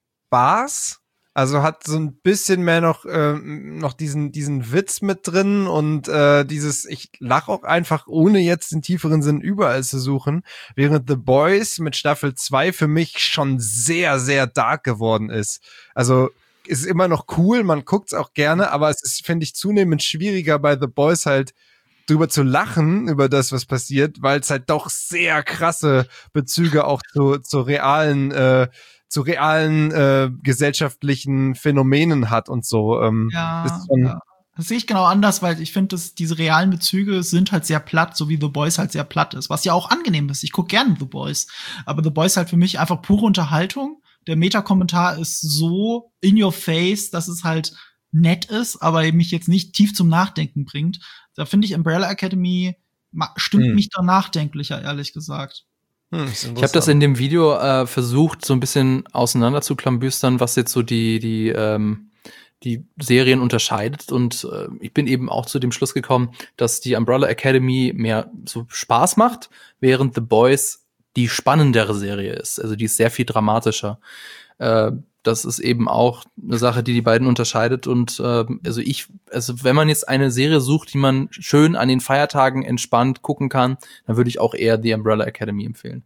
Spaß. Also hat so ein bisschen mehr noch äh, noch diesen diesen Witz mit drin und äh, dieses, ich lache auch einfach, ohne jetzt den tieferen Sinn überall zu suchen, während The Boys mit Staffel zwei für mich schon sehr, sehr dark geworden ist. Also ist immer noch cool, man guckt's auch gerne, aber es ist, finde ich, zunehmend schwieriger bei The Boys halt drüber zu lachen, über das, was passiert, weil es halt doch sehr krasse Bezüge auch zu, zu realen äh, zu realen äh, gesellschaftlichen Phänomenen hat und so. Ähm, ja, ist schon ja, das sehe ich genau anders, weil ich finde, dass diese realen Bezüge sind halt sehr platt, so wie The Boys halt sehr platt ist, was ja auch angenehm ist. Ich gucke gerne The Boys, aber The Boys halt für mich einfach pure Unterhaltung. Der Meta-Kommentar ist so in your face, dass es halt nett ist, aber mich jetzt nicht tief zum Nachdenken bringt. Da finde ich Umbrella Academy stimmt hm. mich da nachdenklicher, ehrlich gesagt. Hm, ich habe das in dem Video äh, versucht, so ein bisschen auseinander zu klambüstern, was jetzt so die die ähm, die Serien unterscheidet. Und äh, ich bin eben auch zu dem Schluss gekommen, dass die Umbrella Academy mehr so Spaß macht, während The Boys die spannendere Serie ist. Also die ist sehr viel dramatischer. Äh, das ist eben auch eine Sache, die die beiden unterscheidet. Und äh, also ich, also wenn man jetzt eine Serie sucht, die man schön an den Feiertagen entspannt gucken kann, dann würde ich auch eher The Umbrella Academy empfehlen.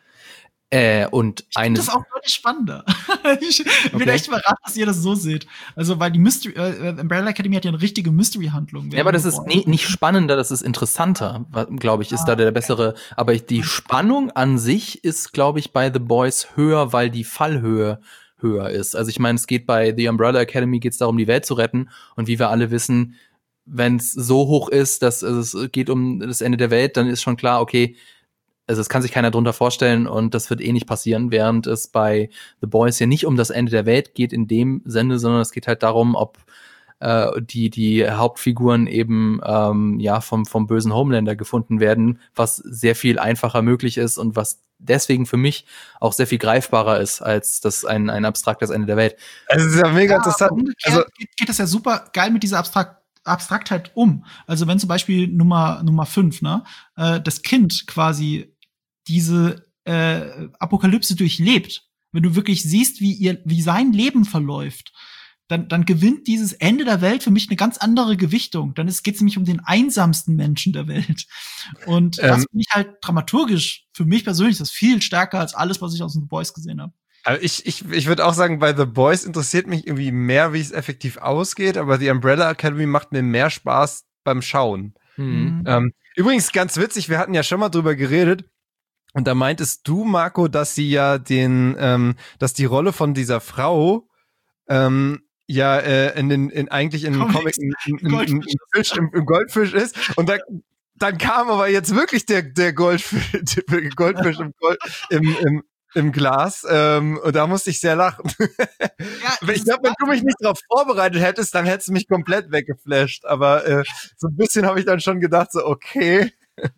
Äh, und Ich eine. finde das auch deutlich spannender. Ich bin Okay. echt überrascht, dass ihr das so seht. Also, weil die Mystery, äh, Umbrella Academy hat ja eine richtige Mystery-Handlung. Ja, aber das ist nie, nicht spannender, das ist interessanter, glaube ich, ist da der bessere. Aber die Spannung an sich ist, glaube ich, bei The Boys höher, weil die Fallhöhe höher ist. Also ich meine, es geht bei The Umbrella Academy geht es darum, die Welt zu retten. Und wie wir alle wissen, wenn es so hoch ist, dass es geht um das Ende der Welt, dann ist schon klar, okay, also es kann sich keiner drunter vorstellen und das wird eh nicht passieren, während es bei The Boys ja nicht um das Ende der Welt geht in dem Sinne, sondern es geht halt darum, ob äh, die die Hauptfiguren eben ähm, ja vom vom bösen Homelander gefunden werden, was sehr viel einfacher möglich ist und was deswegen für mich auch sehr viel greifbarer ist als das ein ein abstraktes Ende der Welt. Also es ist ja mega Ja, interessant. aber umgekehrt Also geht, geht das ja super geil mit dieser Abstrakt Abstraktheit um. Also wenn zum Beispiel Nummer Nummer fünf, ne, äh, das Kind quasi diese äh, Apokalypse durchlebt, wenn du wirklich siehst, wie ihr, wie sein Leben verläuft, dann, dann gewinnt dieses Ende der Welt für mich eine ganz andere Gewichtung. Dann geht es nämlich um den einsamsten Menschen der Welt. Und Ähm. das finde ich halt dramaturgisch für mich persönlich das viel stärker als alles, was ich aus The Boys gesehen habe. Also ich, ich, ich würde auch sagen, bei The Boys interessiert mich irgendwie mehr, wie es effektiv ausgeht, aber die Umbrella Academy macht mir mehr Spaß beim Schauen. Mhm. Ähm, übrigens, ganz witzig, wir hatten ja schon mal drüber geredet, und da meintest du, Marco, dass sie ja den, ähm, dass die Rolle von dieser Frau ähm, ja äh, in den, in eigentlich in den Comic Comics. im, im, im, im, Goldfisch. Fisch, im, im Goldfisch ist. Und da, dann kam aber jetzt wirklich der, der Goldfisch, der Goldfisch im, Gold, im, im, im Glas. Ähm, und da musste ich sehr lachen. Ja, Wenn ich glaube, wenn du mich nicht darauf vorbereitet hättest, dann hättest du mich komplett weggeflasht. Aber äh, so ein bisschen habe ich dann schon gedacht, so okay.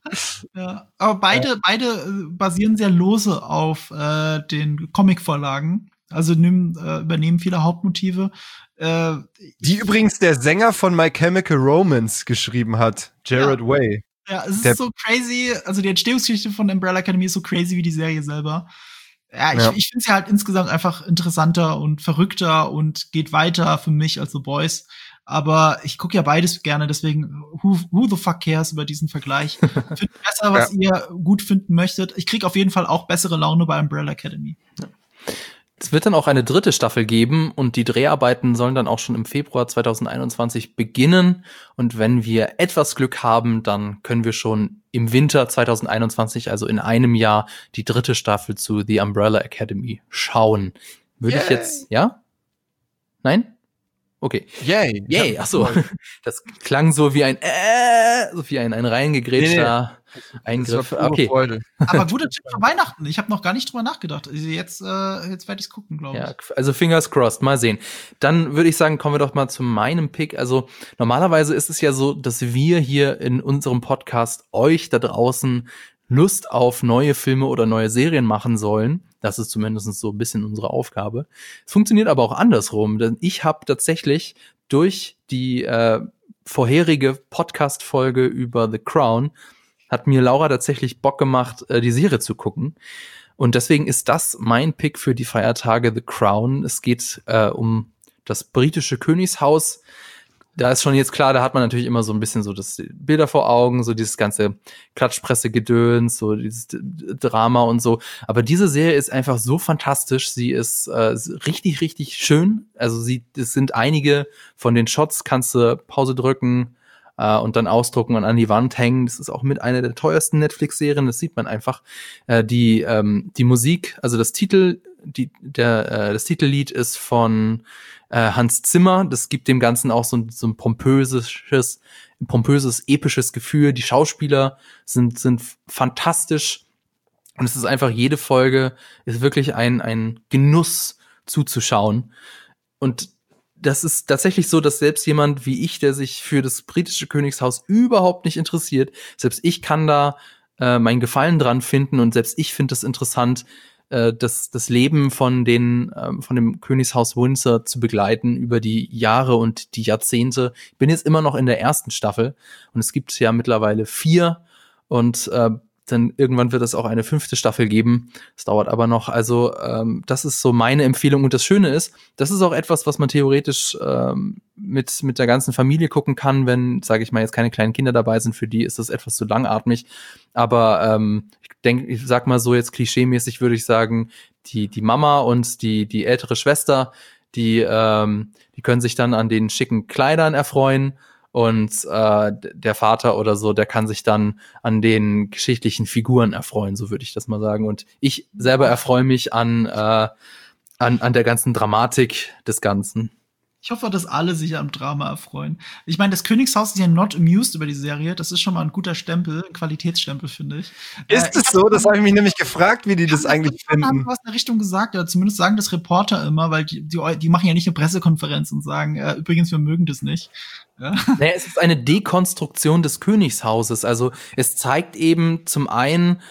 Ja, aber beide, beide äh, basieren sehr lose auf äh, den Comic-Vorlagen. Also nimm, äh, übernehmen viele Hauptmotive. Äh, Die übrigens der Sänger von My Chemical Romance geschrieben hat, Jared Ja. Way. ja, es ist Der- so crazy. Also die Entstehungsgeschichte von Umbrella Academy ist so crazy wie die Serie selber. Ja, ich, Ja. ich finde sie halt insgesamt einfach interessanter und verrückter und geht weiter für mich als The Boys. Aber ich gucke ja beides gerne, deswegen who, who the fuck cares über diesen Vergleich. Findet besser, was ihr gut finden möchtet. Ich krieg auf jeden Fall auch bessere Laune bei Umbrella Academy. Es wird dann auch eine dritte Staffel geben und die Dreharbeiten sollen dann auch schon im Februar zwanzig einundzwanzig beginnen. Und wenn wir etwas Glück haben, dann können wir schon im Winter zwanzig einundzwanzig, also in einem Jahr, die dritte Staffel zu The Umbrella Academy schauen. Würde ich Yay. jetzt, ja? Nein? Okay. Yay. Yay, ach so. Das klang so wie ein äh, so wie ein, ein reingegrätschter Eingriff. Okay. Freude. Aber guter Tipp für Weihnachten. Ich habe noch gar nicht drüber nachgedacht. Also jetzt, äh, jetzt werde ich's gucken, glaube ich. Ja, also fingers crossed, mal sehen. Dann würde ich sagen, kommen wir doch mal zu meinem Pick. Also normalerweise ist es ja so, dass wir hier in unserem Podcast euch da draußen Lust auf neue Filme oder neue Serien machen sollen. Das ist zumindest so ein bisschen unsere Aufgabe. Es funktioniert aber auch andersrum, denn ich habe tatsächlich durch die äh, vorherige Podcast-Folge über The Crown hat mir Laura tatsächlich Bock gemacht, äh, die Serie zu gucken. Und deswegen ist das mein Pick für die Feiertage, The Crown. Es geht äh, um das britische Königshaus. Da ist schon jetzt klar, da hat man natürlich immer so ein bisschen so das Bilder vor Augen, so dieses ganze Klatschpresse-Gedöns, so dieses D- Drama und so. Aber diese Serie ist einfach so fantastisch. Sie ist äh, richtig, richtig schön. Also sie, es sind einige von den Shots, kannst du Pause drücken äh, und dann ausdrucken und an die Wand hängen. Das ist auch mit einer der teuersten Netflix-Serien. Das sieht man einfach. Äh, die ähm, die Musik, also das Titel, die der äh, das Titellied ist von äh, Hans Zimmer. Das gibt dem Ganzen auch so ein, so ein pompöses, pompöses, episches Gefühl. Die Schauspieler sind sind fantastisch und es ist einfach, jede Folge ist wirklich ein ein Genuss zuzuschauen. Und das ist tatsächlich so, dass selbst jemand wie ich, der sich für das britische Königshaus überhaupt nicht interessiert, selbst ich kann da äh, meinen Gefallen dran finden und selbst ich finde es interessant, äh, das, das Leben von den, ähm, von dem Königshaus Windsor zu begleiten über die Jahre und die Jahrzehnte. Ich bin jetzt immer noch in der ersten Staffel und es gibt ja mittlerweile vier und äh, dann irgendwann wird es auch eine fünfte Staffel geben. Es dauert aber noch. Also ähm, das ist so meine Empfehlung. Und das Schöne ist, das ist auch etwas, was man theoretisch ähm, mit mit der ganzen Familie gucken kann, wenn, sage ich mal, jetzt keine kleinen Kinder dabei sind. Für die ist das etwas zu langatmig. Aber ähm, ich denke, ich sag mal so jetzt klischeemäßig würde ich sagen, die die Mama und die die ältere Schwester, die ähm, die können sich dann an den schicken Kleidern erfreuen. Und äh, der Vater oder so, der kann sich dann an den geschichtlichen Figuren erfreuen, so würde ich das mal sagen. Und ich selber erfreue mich an, äh, an, an der ganzen Dramatik des Ganzen. Ich hoffe, dass alle sich am Drama erfreuen. Ich meine, das Königshaus ist ja not amused über die Serie. Das ist schon mal ein guter Stempel, ein Qualitätsstempel, finde ich. Ist es äh, so? Das habe ich mich nämlich gefragt, wie die das eigentlich finden. Haben was in der Richtung gesagt, oder zumindest sagen das Reporter immer, weil die, die, die machen ja nicht eine Pressekonferenz und sagen, äh, übrigens, wir mögen das nicht. Ja. Naja, es ist eine Dekonstruktion des Königshauses. Also es zeigt eben zum einen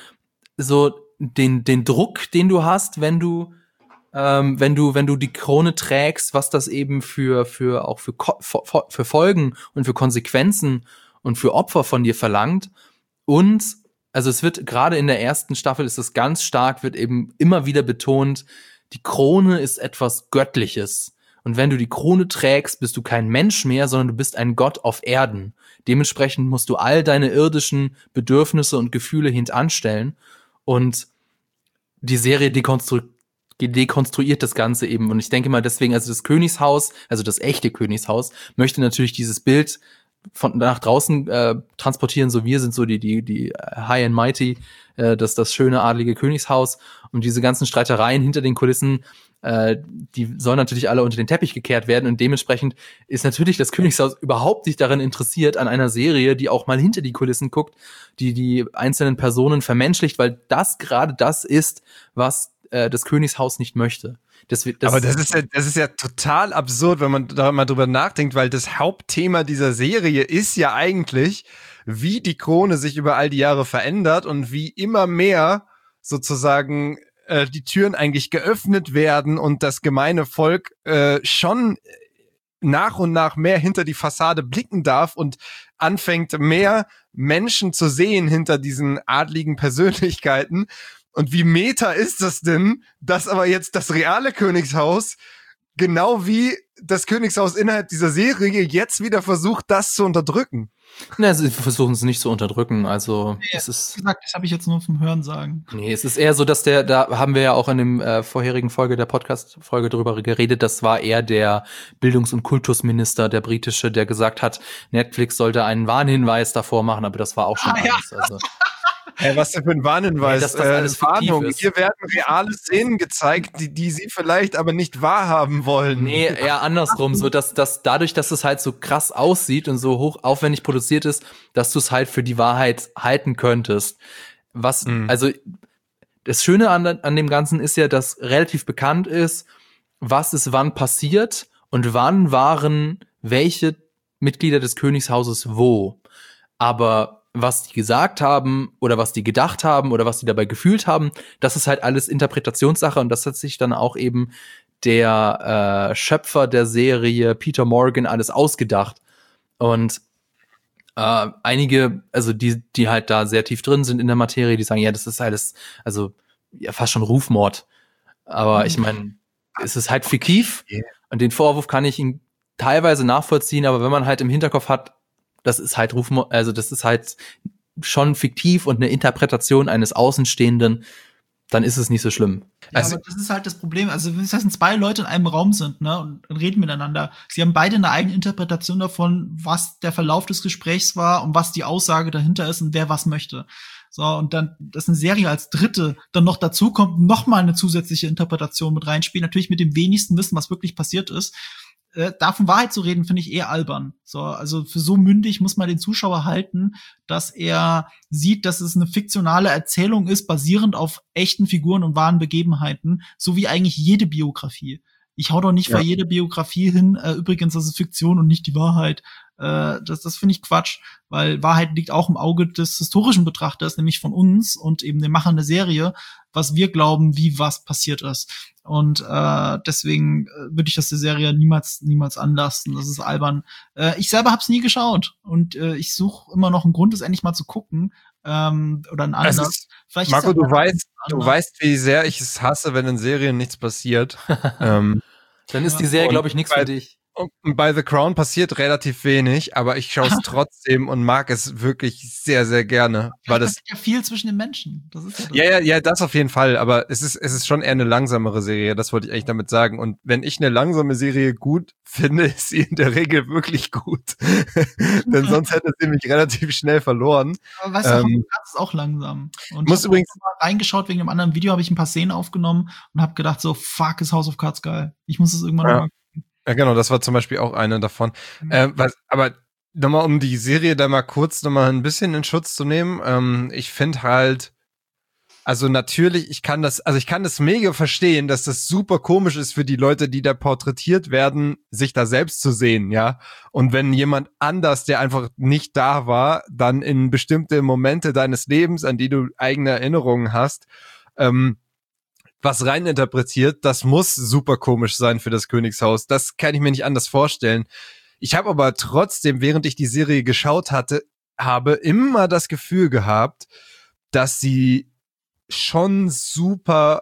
so den, den Druck, den du hast, wenn du Ähm, wenn du wenn du die Krone trägst, was das eben für für auch für für Folgen und für Konsequenzen und für Opfer von dir verlangt. Und also es wird gerade in der ersten Staffel ist es ganz stark, wird eben immer wieder betont, die Krone ist etwas Göttliches. Und wenn du die Krone trägst, bist du kein Mensch mehr, sondern du bist ein Gott auf Erden. Dementsprechend musst du all deine irdischen Bedürfnisse und Gefühle hintanstellen. Und die Serie dekonstruiert dekonstruiert das Ganze eben. Und ich denke mal deswegen, also das Königshaus, also das echte Königshaus, möchte natürlich dieses Bild von nach draußen äh, transportieren. So, wir sind so die die die High and Mighty, äh, das das schöne adlige Königshaus. Und diese ganzen Streitereien hinter den Kulissen, äh, die sollen natürlich alle unter den Teppich gekehrt werden. Und dementsprechend ist natürlich das Königshaus überhaupt nicht daran interessiert, an einer Serie, die auch mal hinter die Kulissen guckt, die die einzelnen Personen vermenschlicht, weil das gerade das ist, was das Königshaus nicht möchte. Das, das Aber das ist ja, das ist ja total absurd, wenn man da mal drüber nachdenkt, weil das Hauptthema dieser Serie ist ja eigentlich, wie die Krone sich über all die Jahre verändert und wie immer mehr sozusagen äh, die Türen eigentlich geöffnet werden und das gemeine Volk äh, schon nach und nach mehr hinter die Fassade blicken darf und anfängt, mehr Menschen zu sehen hinter diesen adligen Persönlichkeiten. Und wie meta ist das denn, dass aber jetzt das reale Königshaus, genau wie das Königshaus innerhalb dieser Serie, jetzt wieder versucht, das zu unterdrücken? Na, sie versuchen es nicht zu unterdrücken, also nee, es ist gesagt, das habe ich jetzt nur vom Hören sagen. Nee, es ist eher so, dass der, da haben wir ja auch in dem äh, vorherigen Folge der Podcast-Folge drüber geredet, das war eher der Bildungs- und Kultusminister, der britische, der gesagt hat, Netflix sollte einen Warnhinweis davor machen, aber das war auch schon ah, alles. Ja. Also Hey, was denn für ein Warnhinweis? Nee, dass das alles äh, Warnung. ist. Hier werden reale Szenen gezeigt, die, die sie vielleicht aber nicht wahrhaben wollen. Nee, eher andersrum, so dass, dass dadurch, dass es halt so krass aussieht und so hoch aufwendig produziert ist, dass du es halt für die Wahrheit halten könntest. Was, mhm. also das Schöne an, an dem Ganzen ist ja, dass relativ bekannt ist, was ist wann passiert und wann waren welche Mitglieder des Königshauses wo. Aber was die gesagt haben oder was die gedacht haben oder was die dabei gefühlt haben, das ist halt alles Interpretationssache und das hat sich dann auch eben der äh, Schöpfer der Serie Peter Morgan alles ausgedacht. Und äh, einige, also die, die halt da sehr tief drin sind in der Materie, die sagen, ja, das ist alles, also ja, fast schon Rufmord. Aber ich meine, es ist halt fiktiv und den Vorwurf kann ich ihn teilweise nachvollziehen, aber wenn man halt im Hinterkopf hat, das ist halt Rufmord, also das ist halt schon fiktiv und eine Interpretation eines Außenstehenden, dann ist es nicht so schlimm. Ja, also, aber das ist halt das Problem. Also, wenn es zwei Leute in einem Raum sind, ne, und, und reden miteinander, sie haben beide eine eigene Interpretation davon, was der Verlauf des Gesprächs war und was die Aussage dahinter ist und wer was möchte. So, und dann, dass eine Serie als dritte dann noch dazu kommt, noch mal eine zusätzliche Interpretation mit reinspielt, natürlich mit dem wenigsten Wissen, was wirklich passiert ist. Äh, davon Wahrheit zu reden, finde ich eher albern. So, also für so mündig muss man den Zuschauer halten, dass er sieht, dass es eine fiktionale Erzählung ist, basierend auf echten Figuren und wahren Begebenheiten, so wie eigentlich jede Biografie. Ich hau doch nicht ja. vor jeder Biografie hin, äh, übrigens, das ist Fiktion und nicht die Wahrheit. Äh, das das finde ich Quatsch, weil Wahrheit liegt auch im Auge des historischen Betrachters, nämlich von uns und eben den Machern der Serie, was wir glauben, wie was passiert ist. Und äh, deswegen äh, würde ich das der Serie niemals niemals anlasten. Das ist albern. Äh, ich selber habe es nie geschaut und äh, ich suche immer noch einen Grund, es endlich mal zu gucken. Ähm, oder einen Es Anlass. ist, Vielleicht Marco, ist ja du weißt, du anders. weißt, wie sehr ich es hasse, wenn in Serien nichts passiert. ähm, Dann ist Ja. die Serie, Und glaube ich, nichts bei- für dich. und bei The Crown passiert relativ wenig, aber ich schaue es trotzdem und mag es wirklich sehr, sehr gerne. Weil Vielleicht das, passiert ja viel zwischen den Menschen. Das ist ja das. ja, ja, ja, das auf jeden Fall, aber es ist, es ist schon eher eine langsamere Serie, das wollte ich eigentlich damit sagen. Und wenn ich eine langsame Serie gut finde, ist sie in der Regel wirklich gut. Denn sonst hätte sie mich relativ schnell verloren. Aber weißt du, Ähm, House of Cards ist auch langsam. Und muss ich hab übrigens- auch mal reingeschaut wegen einem anderen Video, habe ich ein paar Szenen aufgenommen und habe gedacht so, fuck, ist House of Cards geil. Ich muss es irgendwann Ja. noch mal. Ja, genau, das war zum Beispiel auch eine davon. Mhm. Äh, was, aber nochmal, um die Serie da mal kurz nochmal ein bisschen in Schutz zu nehmen, ähm, ich finde halt, also natürlich, ich kann das, also ich kann das mega verstehen, dass das super komisch ist für die Leute, die da porträtiert werden, sich da selbst zu sehen, ja. Und wenn jemand anders, der einfach nicht da war, dann in bestimmte Momente deines Lebens, an die du eigene Erinnerungen hast, ähm, was reininterpretiert, das muss super komisch sein für das Königshaus. Das kann ich mir nicht anders vorstellen. Ich habe aber trotzdem, während ich die Serie geschaut hatte, habe immer das Gefühl gehabt, dass sie schon super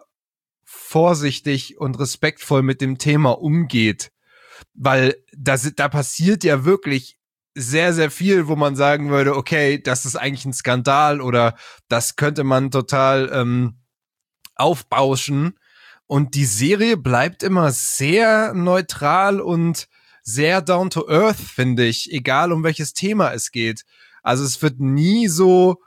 vorsichtig und respektvoll mit dem Thema umgeht. Weil da, da passiert ja wirklich sehr, sehr viel, wo man sagen würde, okay, das ist eigentlich ein Skandal oder das könnte man total ähm, aufbauschen. Und die Serie bleibt immer sehr neutral und sehr down to earth, finde ich, egal um welches Thema es geht. Also es wird nie so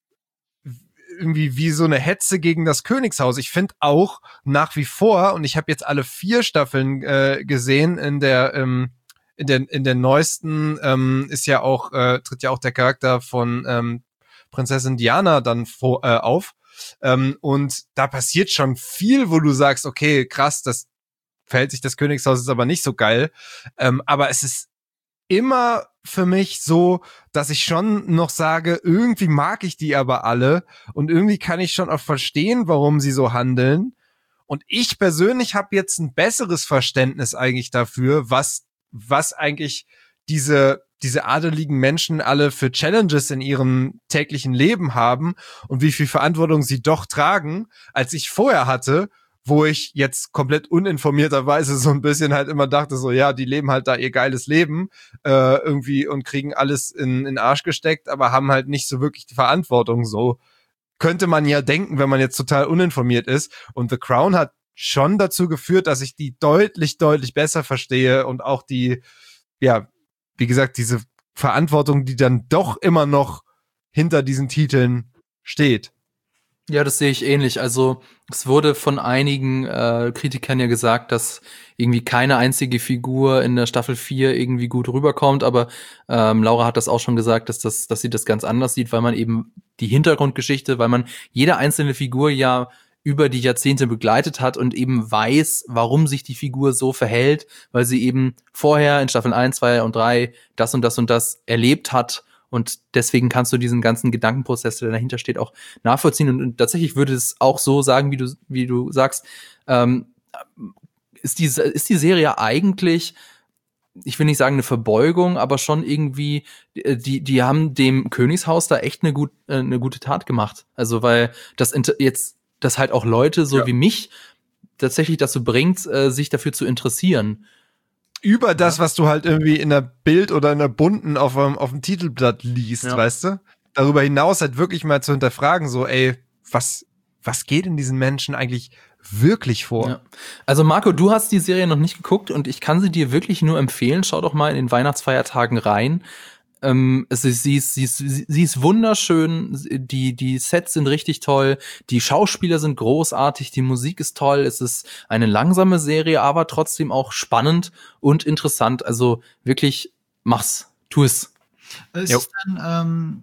irgendwie wie so eine Hetze gegen das Königshaus. Ich finde auch nach wie vor, und ich habe jetzt alle vier Staffeln äh, gesehen, in der ähm, in der in der neuesten ähm, ist ja auch äh, tritt ja auch der Charakter von ähm, Prinzessin Diana dann vor, äh, auf. Ähm, und da passiert schon viel, wo du sagst, okay, krass, das verhält sich das Königshaus ist aber nicht so geil. Ähm, aber es ist immer für mich so, dass ich schon noch sage, irgendwie mag ich die aber alle und irgendwie kann ich schon auch verstehen, warum sie so handeln. Und ich persönlich habe jetzt ein besseres Verständnis eigentlich dafür, was was eigentlich diese diese adeligen Menschen alle für Challenges in ihrem täglichen Leben haben und wie viel Verantwortung sie doch tragen, als ich vorher hatte, wo ich jetzt komplett uninformierterweise so ein bisschen halt immer dachte, so ja, die leben halt da ihr geiles Leben äh, irgendwie und kriegen alles in in den Arsch gesteckt, aber haben halt nicht so wirklich die Verantwortung. So könnte man ja denken, wenn man jetzt total uninformiert ist. Und The Crown hat schon dazu geführt, dass ich die deutlich, deutlich besser verstehe und auch die, ja, wie gesagt, diese Verantwortung, die dann doch immer noch hinter diesen Titeln steht. Ja, das sehe ich ähnlich. Also es wurde von einigen äh, Kritikern ja gesagt, dass irgendwie keine einzige Figur in der Staffel vier irgendwie gut rüberkommt. Aber ähm, Laura hat das auch schon gesagt, dass, das, dass sie das ganz anders sieht, weil man eben die Hintergrundgeschichte, weil man jede einzelne Figur ja über die Jahrzehnte begleitet hat und eben weiß, warum sich die Figur so verhält, weil sie eben vorher in Staffeln eins, zwei und drei das und das und das erlebt hat. Und deswegen kannst du diesen ganzen Gedankenprozess, der dahinter steht, auch nachvollziehen. Und, und tatsächlich würde es auch so sagen, wie du, wie du sagst, ähm, ist die, ist die Serie eigentlich, ich will nicht sagen eine Verbeugung, aber schon irgendwie, die, die haben dem Königshaus da echt eine, gut, äh, eine gute Tat gemacht. Also, weil das jetzt, das halt auch Leute so Ja. wie mich tatsächlich dazu bringt, äh, sich dafür zu interessieren. Über das, was du halt irgendwie in der Bild oder in der bunten auf dem, auf dem Titelblatt liest, Ja. weißt du? Darüber hinaus halt wirklich mal zu hinterfragen, so, ey, was, was geht in diesen Menschen eigentlich wirklich vor? Ja. Also Marco, du hast die Serie noch nicht geguckt und ich kann sie dir wirklich nur empfehlen. Schau doch mal in den Weihnachtsfeiertagen rein. Ähm, es ist, sie, ist, sie, ist, sie ist wunderschön, die, die Sets sind richtig toll, die Schauspieler sind großartig, die Musik ist toll, es ist eine langsame Serie, aber trotzdem auch spannend und interessant. Also wirklich, mach's, tu es. Ist Jo. es denn ähm,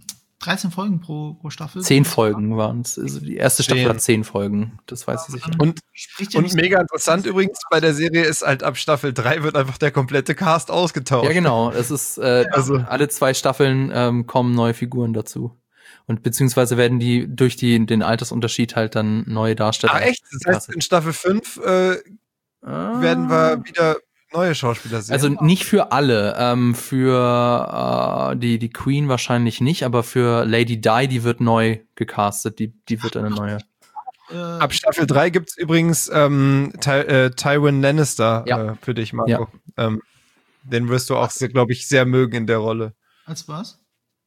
dreizehn Folgen pro, pro Staffel. Zehn Folgen waren es. Also die erste Staffel Zehn. hat zehn Folgen. Das weiß ich sicher. Und, Spricht ja und nicht- mega interessant übrigens bei der Serie ist halt ab Staffel drei wird einfach der komplette Cast ausgetauscht. Ja, genau. Es ist, äh, Also- alle zwei Staffeln ähm, kommen neue Figuren dazu. Und beziehungsweise werden die durch die, den Altersunterschied halt dann neue Darsteller. Ah, echt? Das heißt, in Staffel fünf äh, Ah. werden wir wieder neue Schauspieler sehen. Also nicht für alle. Ähm, für äh, die, die Queen wahrscheinlich nicht, aber für Lady Di, die wird neu gecastet. Die, die wird eine neue. Äh, Ab Staffel drei gibt's übrigens ähm, Ty äh, Tywin Lannister Ja. äh, für dich, Marco. Ja. Ähm, den wirst du auch, glaube ich, sehr mögen in der Rolle. als was?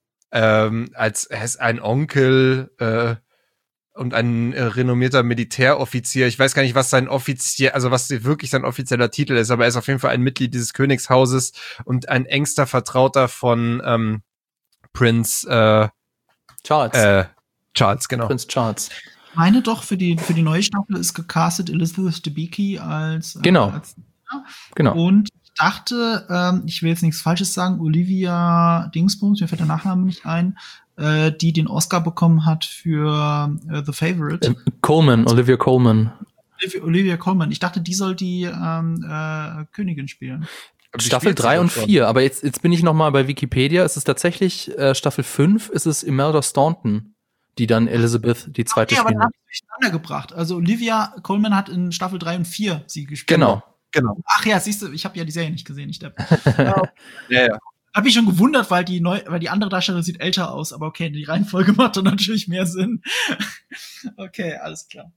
Ähm, als er ist ein Onkel äh, und ein äh, renommierter Militäroffizier. Ich weiß gar nicht, was sein offiziell, also was wirklich sein offizieller Titel ist, aber er ist auf jeden Fall ein Mitglied dieses Königshauses und ein engster Vertrauter von ähm, Prinz äh, Charles. äh, Charles, genau. Prinz Charles. Ich meine doch, für die, für die neue Staffel ist gecastet Elizabeth Debicki als, äh, Genau. als Genau. Und ich dachte, ähm, ich will jetzt nichts Falsches sagen, Olivia Dingsbums, mir fällt der Nachname nicht ein, äh, die den Oscar bekommen hat für äh, The Favourite. Ähm, Coleman, Olivia Coleman. Olivia, Olivia Colman. Ich dachte, die soll die ähm, äh, Königin spielen. Aber die Staffel spielt sie drei doch und schon. vier. Aber jetzt, jetzt bin ich noch mal bei Wikipedia. Es ist tatsächlich äh, Staffel fünf, ist es Imelda Staunton, die dann Elizabeth, die zweite, Ja, aber spielen dann habe wird. ich durcheinander gebracht. Also Olivia Colman hat in Staffel drei und vier sie gespielt. Genau. Genau. Ach ja, siehst du, ich habe ja die Serie nicht gesehen, ich depp. Ja, ja. Hab mich schon gewundert, weil die neu, weil die andere Darstellerin sieht älter aus, aber okay, die Reihenfolge macht dann natürlich mehr Sinn. Okay, alles klar.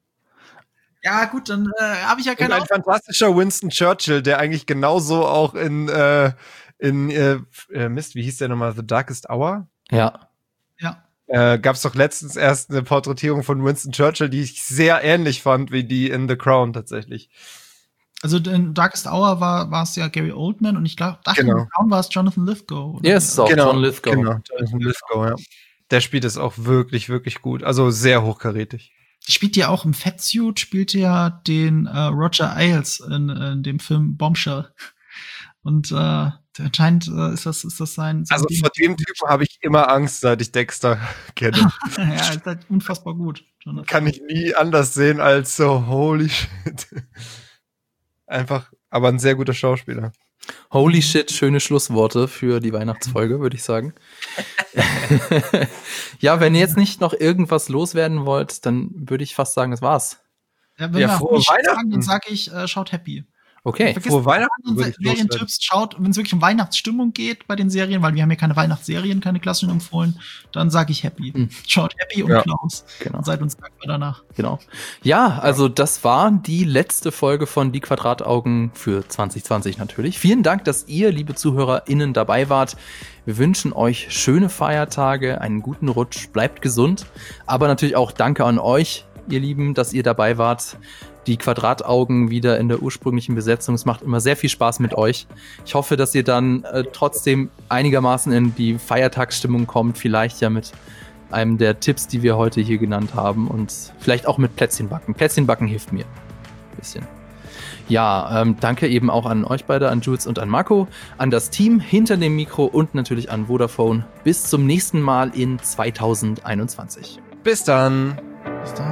Ja, gut, dann äh, habe ich ja Und keine ein fantastischer Winston Churchill, der eigentlich genauso auch in, äh, in äh, äh, Mist, wie hieß der nochmal? The Darkest Hour? Ja. Ja. Äh, Gab es doch letztens erst eine Porträtierung von Winston Churchill, die ich sehr ähnlich fand wie die in The Crown tatsächlich. Also in Darkest Hour war war es ja Gary Oldman und ich glaube, dachte Genau. in Crown war es Jonathan Lithgow. oder? Ja, es ist auch John Lithgow. Genau, Jonathan Lithgow, ja. Der spielt es auch wirklich, wirklich gut. Also sehr hochkarätig. Spielt ja auch im Fatsuit, spielt ja den äh, Roger Ailes in, in dem Film Bombshell. Und äh, anscheinend äh, ist das ist das sein, sein Also Ding. vor dem Typen habe ich immer Angst, seit ich Dexter kenne. Ja, ist halt unfassbar gut. Jonathan. Kann ich nie anders sehen als so, holy shit. Einfach, aber ein sehr guter Schauspieler. Holy shit, schöne Schlussworte für die Weihnachtsfolge, würde ich sagen. Ja, wenn ihr jetzt nicht noch irgendwas loswerden wollt, dann würde ich fast sagen, das war's. Ja, wenn Ja, wir frohe nicht sagen, Weihnachten. dann sage ich, äh, schaut happy. Okay. Vergesst Frohe Weihnachten alle würde ich loswerden. Serientipps, schaut, wenn es wirklich um Weihnachtsstimmung geht bei den Serien, weil wir haben ja keine Weihnachtsserien, keine klassischen empfohlen, dann sage ich happy. Hm. Schaut Happy und Ja. Klaus. Genau. Und seid uns dankbar danach. Genau. Ja, also das war die letzte Folge von Die Quadrataugen für zwanzig zwanzig natürlich. Vielen Dank, dass ihr, liebe ZuhörerInnen, dabei wart. Wir wünschen euch schöne Feiertage, einen guten Rutsch, bleibt gesund. Aber natürlich auch danke an euch, ihr Lieben, dass ihr dabei wart. Die Quadrataugen wieder in der ursprünglichen Besetzung. Es macht immer sehr viel Spaß mit euch. Ich hoffe, dass ihr dann äh, trotzdem einigermaßen in die Feiertagsstimmung kommt. Vielleicht ja mit einem der Tipps, die wir heute hier genannt haben. Und vielleicht auch mit Plätzchenbacken. Plätzchenbacken hilft mir ein bisschen. Ja, ähm, danke eben auch an euch beide, an Jules und an Marco, an das Team hinter dem Mikro und natürlich an Vodafone. Bis zum nächsten Mal in zwanzig einundzwanzig. Bis dann. Bis dann.